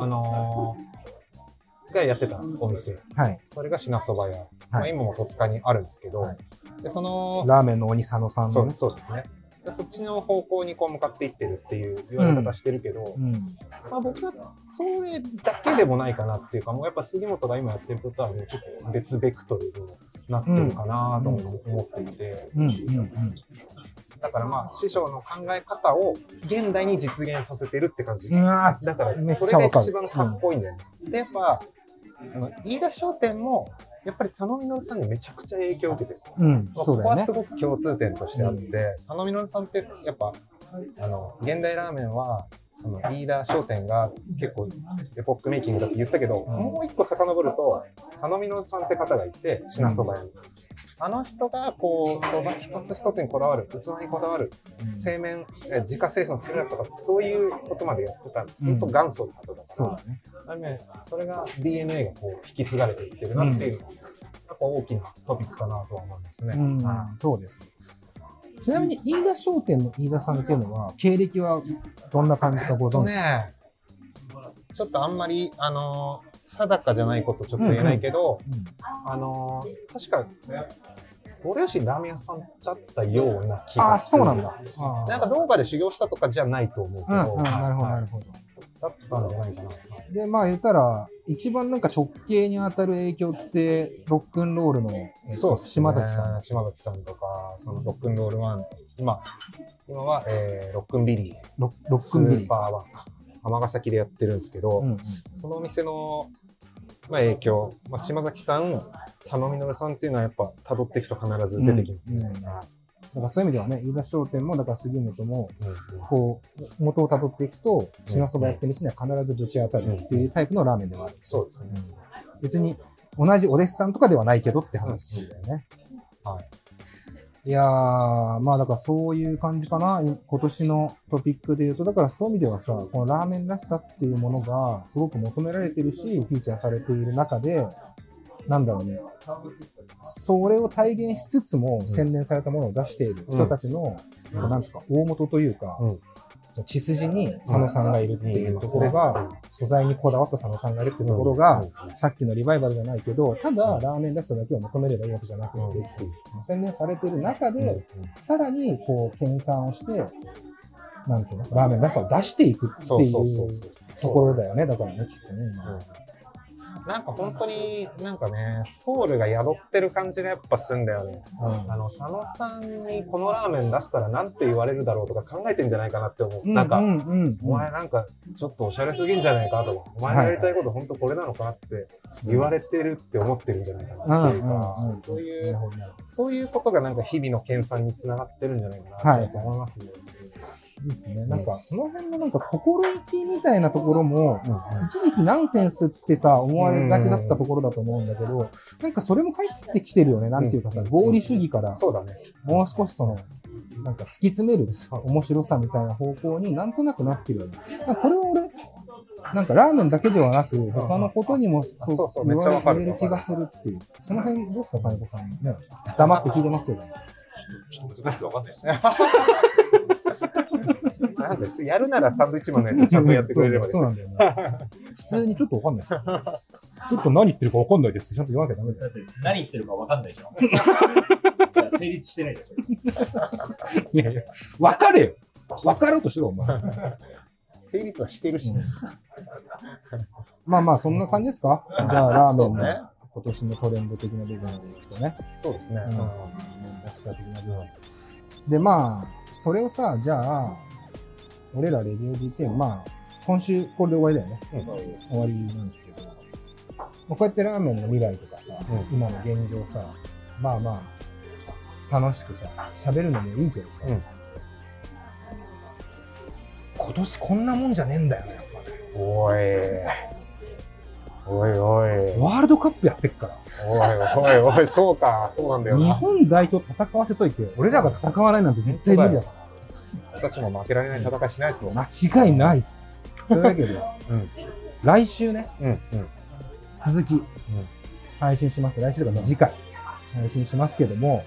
D: がやってたお店。それが品そば屋。まあ、今も戸塚にあるんですけど、で
A: ラーメンの鬼佐野さんのね。
D: そうですね。そっちの方向にこう向かっていってるっていう言われ方してるけど、まあ僕はそれだけでもないかなっていうか、もうやっぱ杉本が今やってることはもうちょっと別ベクトルになってるかなと思っていて、だからまあ師匠の考え方を現代に実現させてるって感じ。だからそれが一番かっこいいんだよね。で、やっぱ、飯田商店も、やっぱり佐野実さんにめちゃくちゃ影響を受けてる。ここはすごく共通点としてあって、佐野実さんってやっぱ、現代ラーメンは、飯田商店が結構エポックメイキングだって言ったけど、もう一個遡ると、佐野実さんって方がいて、品そば屋に。あの人がこう、素材一つ一つにこだわる、器にこだわる、製麺、自家製粉するとか、そういうことまでやってた、本当元祖の方だから、それが DNA がこう引き継がれていってるなっていうのは、やっぱ大きなトピックかなとは思いますね。
A: そうですね。ちなみに飯田商店の飯田さんっていうのは、経歴はどんな感じかご存知ですか？
D: ちょっとあんまり、定かじゃないことちょっと言えないけど、確か、ご両親ラーメン屋さんだったような気がする。
A: そうなんだ。
D: なんか動画で修行したとかじゃないと思うけど。
A: なるほど、なるほど。
D: だったんじゃないかな。
A: で、まあ言ったら、一番なんか直系に当たる影響って、ロックンロールの、島崎さん。
D: 島崎さんとか、そのロックンロールワン、今は、ロックンビリー。
A: ロックンビリー。
D: スーパーワン。尼崎でやってるんですけど、そのお店の、影響、島崎さん、佐野実さんっていうのはやっぱ辿っていくと必ず出てきますね。だ
A: からそういう意味ではね、飯田商店も、だから杉本も、こう、元を辿っていくと、品そばやってる店には必ずぶち当たるっていうタイプのラーメンではある。
D: そうですね。
A: 別に、同じお弟子さんとかではないけどって話だよね。いやー、まあだからそういう感じかな。今年のトピックで言うと、だからそういう意味ではさ、このラーメンらしさっていうものがすごく求められてるし、フィーチャーされている中で、なんだろうね。それを体現しつつも洗練されたものを出している人たちの、なんですか、大元というか、血筋に佐野さんがいるっていうところが、素材にこだわった佐野さんがいるっていうところが、さっきのリバイバルじゃないけど、ただラーメンらしさだけを求めればいいわけじゃなくてっていう、洗練されている中で、さらにこう、研鑽をして、なんつうの、ラーメンらしさを出していくっていうところだよね、だからね、きっとね、今。
D: なんか本当になんかね、ソウルが宿ってる感じがやっぱすんだよね。佐野さんにこのラーメン出したらなんて言われるだろうとか考えてんじゃないかなって思う。なんか、お前なんかちょっとおしゃれすぎんじゃないかとか、お前がやりたいこと本当これなのかなって言われてるって思ってるんじゃないかなっていうか、そういうことがなんか日々の研鑽につながってるんじゃないかなと思いますね。
A: ですね。なんか、その辺のなんか心意気みたいなところも、一時期ナンセンスってさ、思われがちだったところだと思うんだけど、なんかそれも入ってきてるよね。なんていうかさ、合理主義から、もう少しなんか突き詰める面白さみたいな方向になんとなくなってるよね。これは俺、なんかラーメンだけではなく、他のことにもそう言われる気がするっていう。その辺どうですか、金子さん。ね、黙って聞いてますけど。
B: ちょっと難しくてわかんないですね。
D: なんですやるならサンドイッチマンのやつちゃんとやってくれれば
A: そうなんだよね。普通にちょっとわかんないです。ちょっと何言ってるかわかんないですってちゃんと言わなきゃダメだよ。
B: だって何言ってるかわかんないでしょ。成立してないでしょ。
A: いやいや、わかれよ。わかろうとしろ、お前。
D: 成立はしてるし。
A: まあまあ、そんな感じですか？じゃあ、ラーメンの今年のトレンド的な部分でいくとね。
D: そうですね。
A: 出した的な部分。で、まあ、それをさ、じゃあ、俺らレディオ DTM、まあ、今週これで終わりだよね。終わりなんですけど。こうやってラーメンの未来とかさ、今の現状さ、まあまあ、楽しくさ、喋るのもいいけどさ、今年こんなもんじゃねえんだよね、やっぱね。
D: おい。 おいおい。
A: ワールドカップやってっから。
D: おいおいおい、そうか、そうなんだよな。
A: 日本代表戦わせといて、俺らが戦わないなんて絶対無理だから。
D: 私も負けられない戦いしないと。
A: 間違いないっす。というわけで、来週ね、続き、配信します。来週とか次回、配信しますけども、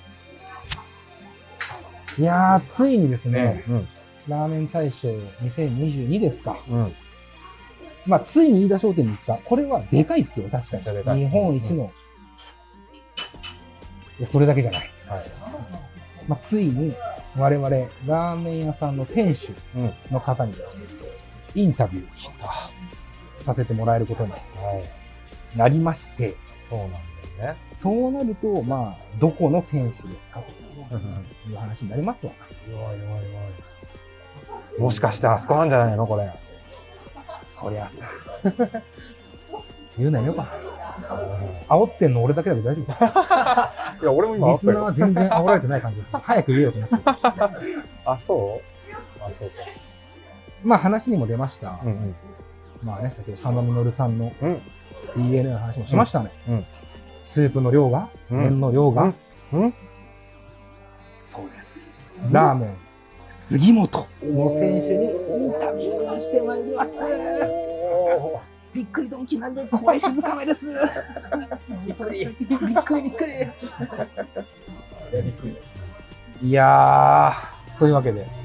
A: いやー、ついにですね、ラーメン大賞2022ですか。まあ、ついに飯田商店に行った。これはでかいっすよ、確かに。日本一の。いや、それだけじゃない。まあ、ついに、我々、ラーメン屋さんの店主の方にですね、インタビューさせてもらえることになりまして、
D: そうなんだよね。
A: そうなると、まあ、どこの店主ですかという話になりますわ。
D: もしかしてあそこなんじゃないのこれ。
A: そりゃさ。言うなよか。煽ってんの俺だけだけど大丈夫？
D: いや、俺も今
A: リスナーは全然煽られてない感じです。早く言えよと思ってる。
D: あ、そうか。
A: まあ話にも出ました。まあね、先ほど佐野実さんの DNA の話もしましたね。スープの量が、麺の量が。そうです。ラーメン、杉本の店主にインタビューをしてまいります。びっくりドンキなんで小林塚目です。びっくり。いやー、というわけで、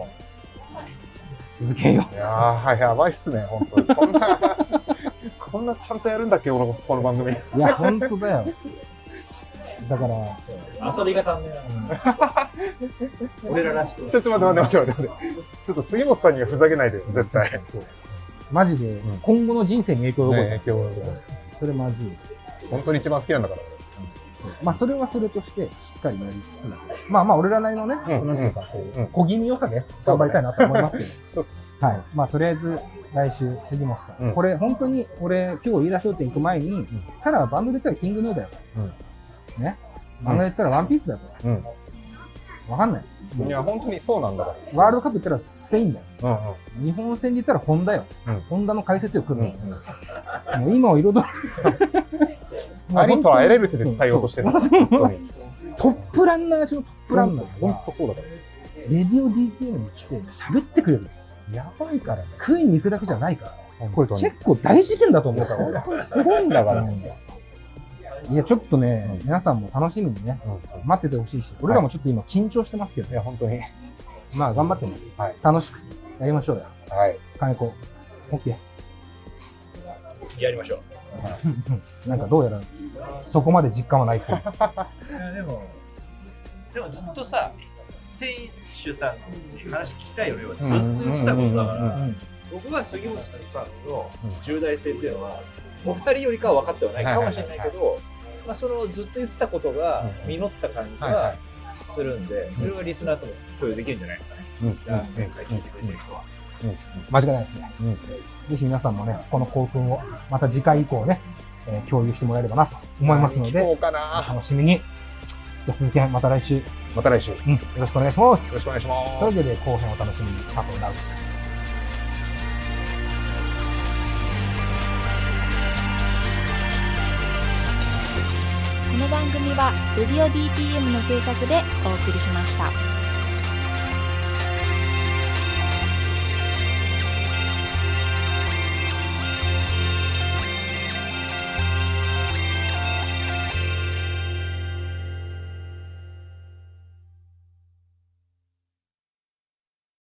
A: 続けよう。
D: いやー、やばいっすね、本当に。こんなちゃんとやるんだっけ、この番組。
A: いや、本当だよ。だから、
B: 遊び方ね。俺ららしく。
D: ちょっと待って。ちょっと杉本さんにはふざけないでよ、絶対。
A: マジで、今後の人生に影響を及ぼす。それまずい。
D: 本当に一番好きなんだから。
A: まあ、それはそれとして、しっかりやりつつ、まあ、俺らなりのね、なんつうか、小気味良さで頑張りたいなと思いますけど。はい。まあ、とりあえず、来週、杉本さん。これ、本当に、俺、今日飯田商店行く前に、ただバンドで言ったらキングヌーだよ。ね。バンドで言ったらワンピースだよ。わかんない。
D: いや、本当にそうなんだから。
A: ワールドカップ言ったらスペインだよ。日本戦で言ったらホンダよ。ホンダの解説よ、来るの。もう今を彩る。
D: ありとあらゆる手で伝えようとしてる。
A: トップランナー中のトップランナー。
D: 本当そうだから。
A: レディオ DTM に来て喋ってくれる。やばいからね。食いに行くだけじゃないから。これ結構大事件だと思うから。
D: すごいんだから。
A: いや、ちょっとね、皆さんも楽しみにね、待っててほしいし、俺らもちょっと今緊張してますけど。
D: いや、本当に。
A: まあ、頑張ってね。楽しくやりましょうよ。金子、OK。
B: やりましょ
A: う。なんかどうやら、そこまで実感はないっぽいです。
B: でもずっとさ、店主さんに話聞きたいよね。ずっと言ってたことだから、僕は杉本さんの重大性っていうのは、お二人よりかは分かってはないかもしれないけど、まあそのずっと言ってたことが実った感じはするんで、それはリスナーとも共有できるんじゃないですかね。ラーメン会聞いてくれてる人は。
A: 間違いないですね。ぜひ皆さんもね、この興奮をまた次回以降ね、共有してもらえればなと思いますので、お楽しみに。じゃあ鈴木また来週。よろしくお願いします。
D: よろしくお願いします。
A: というわけで後編をお楽しみに。佐藤直でした。
F: この番組はレディオ DTM の制作でお送りしました。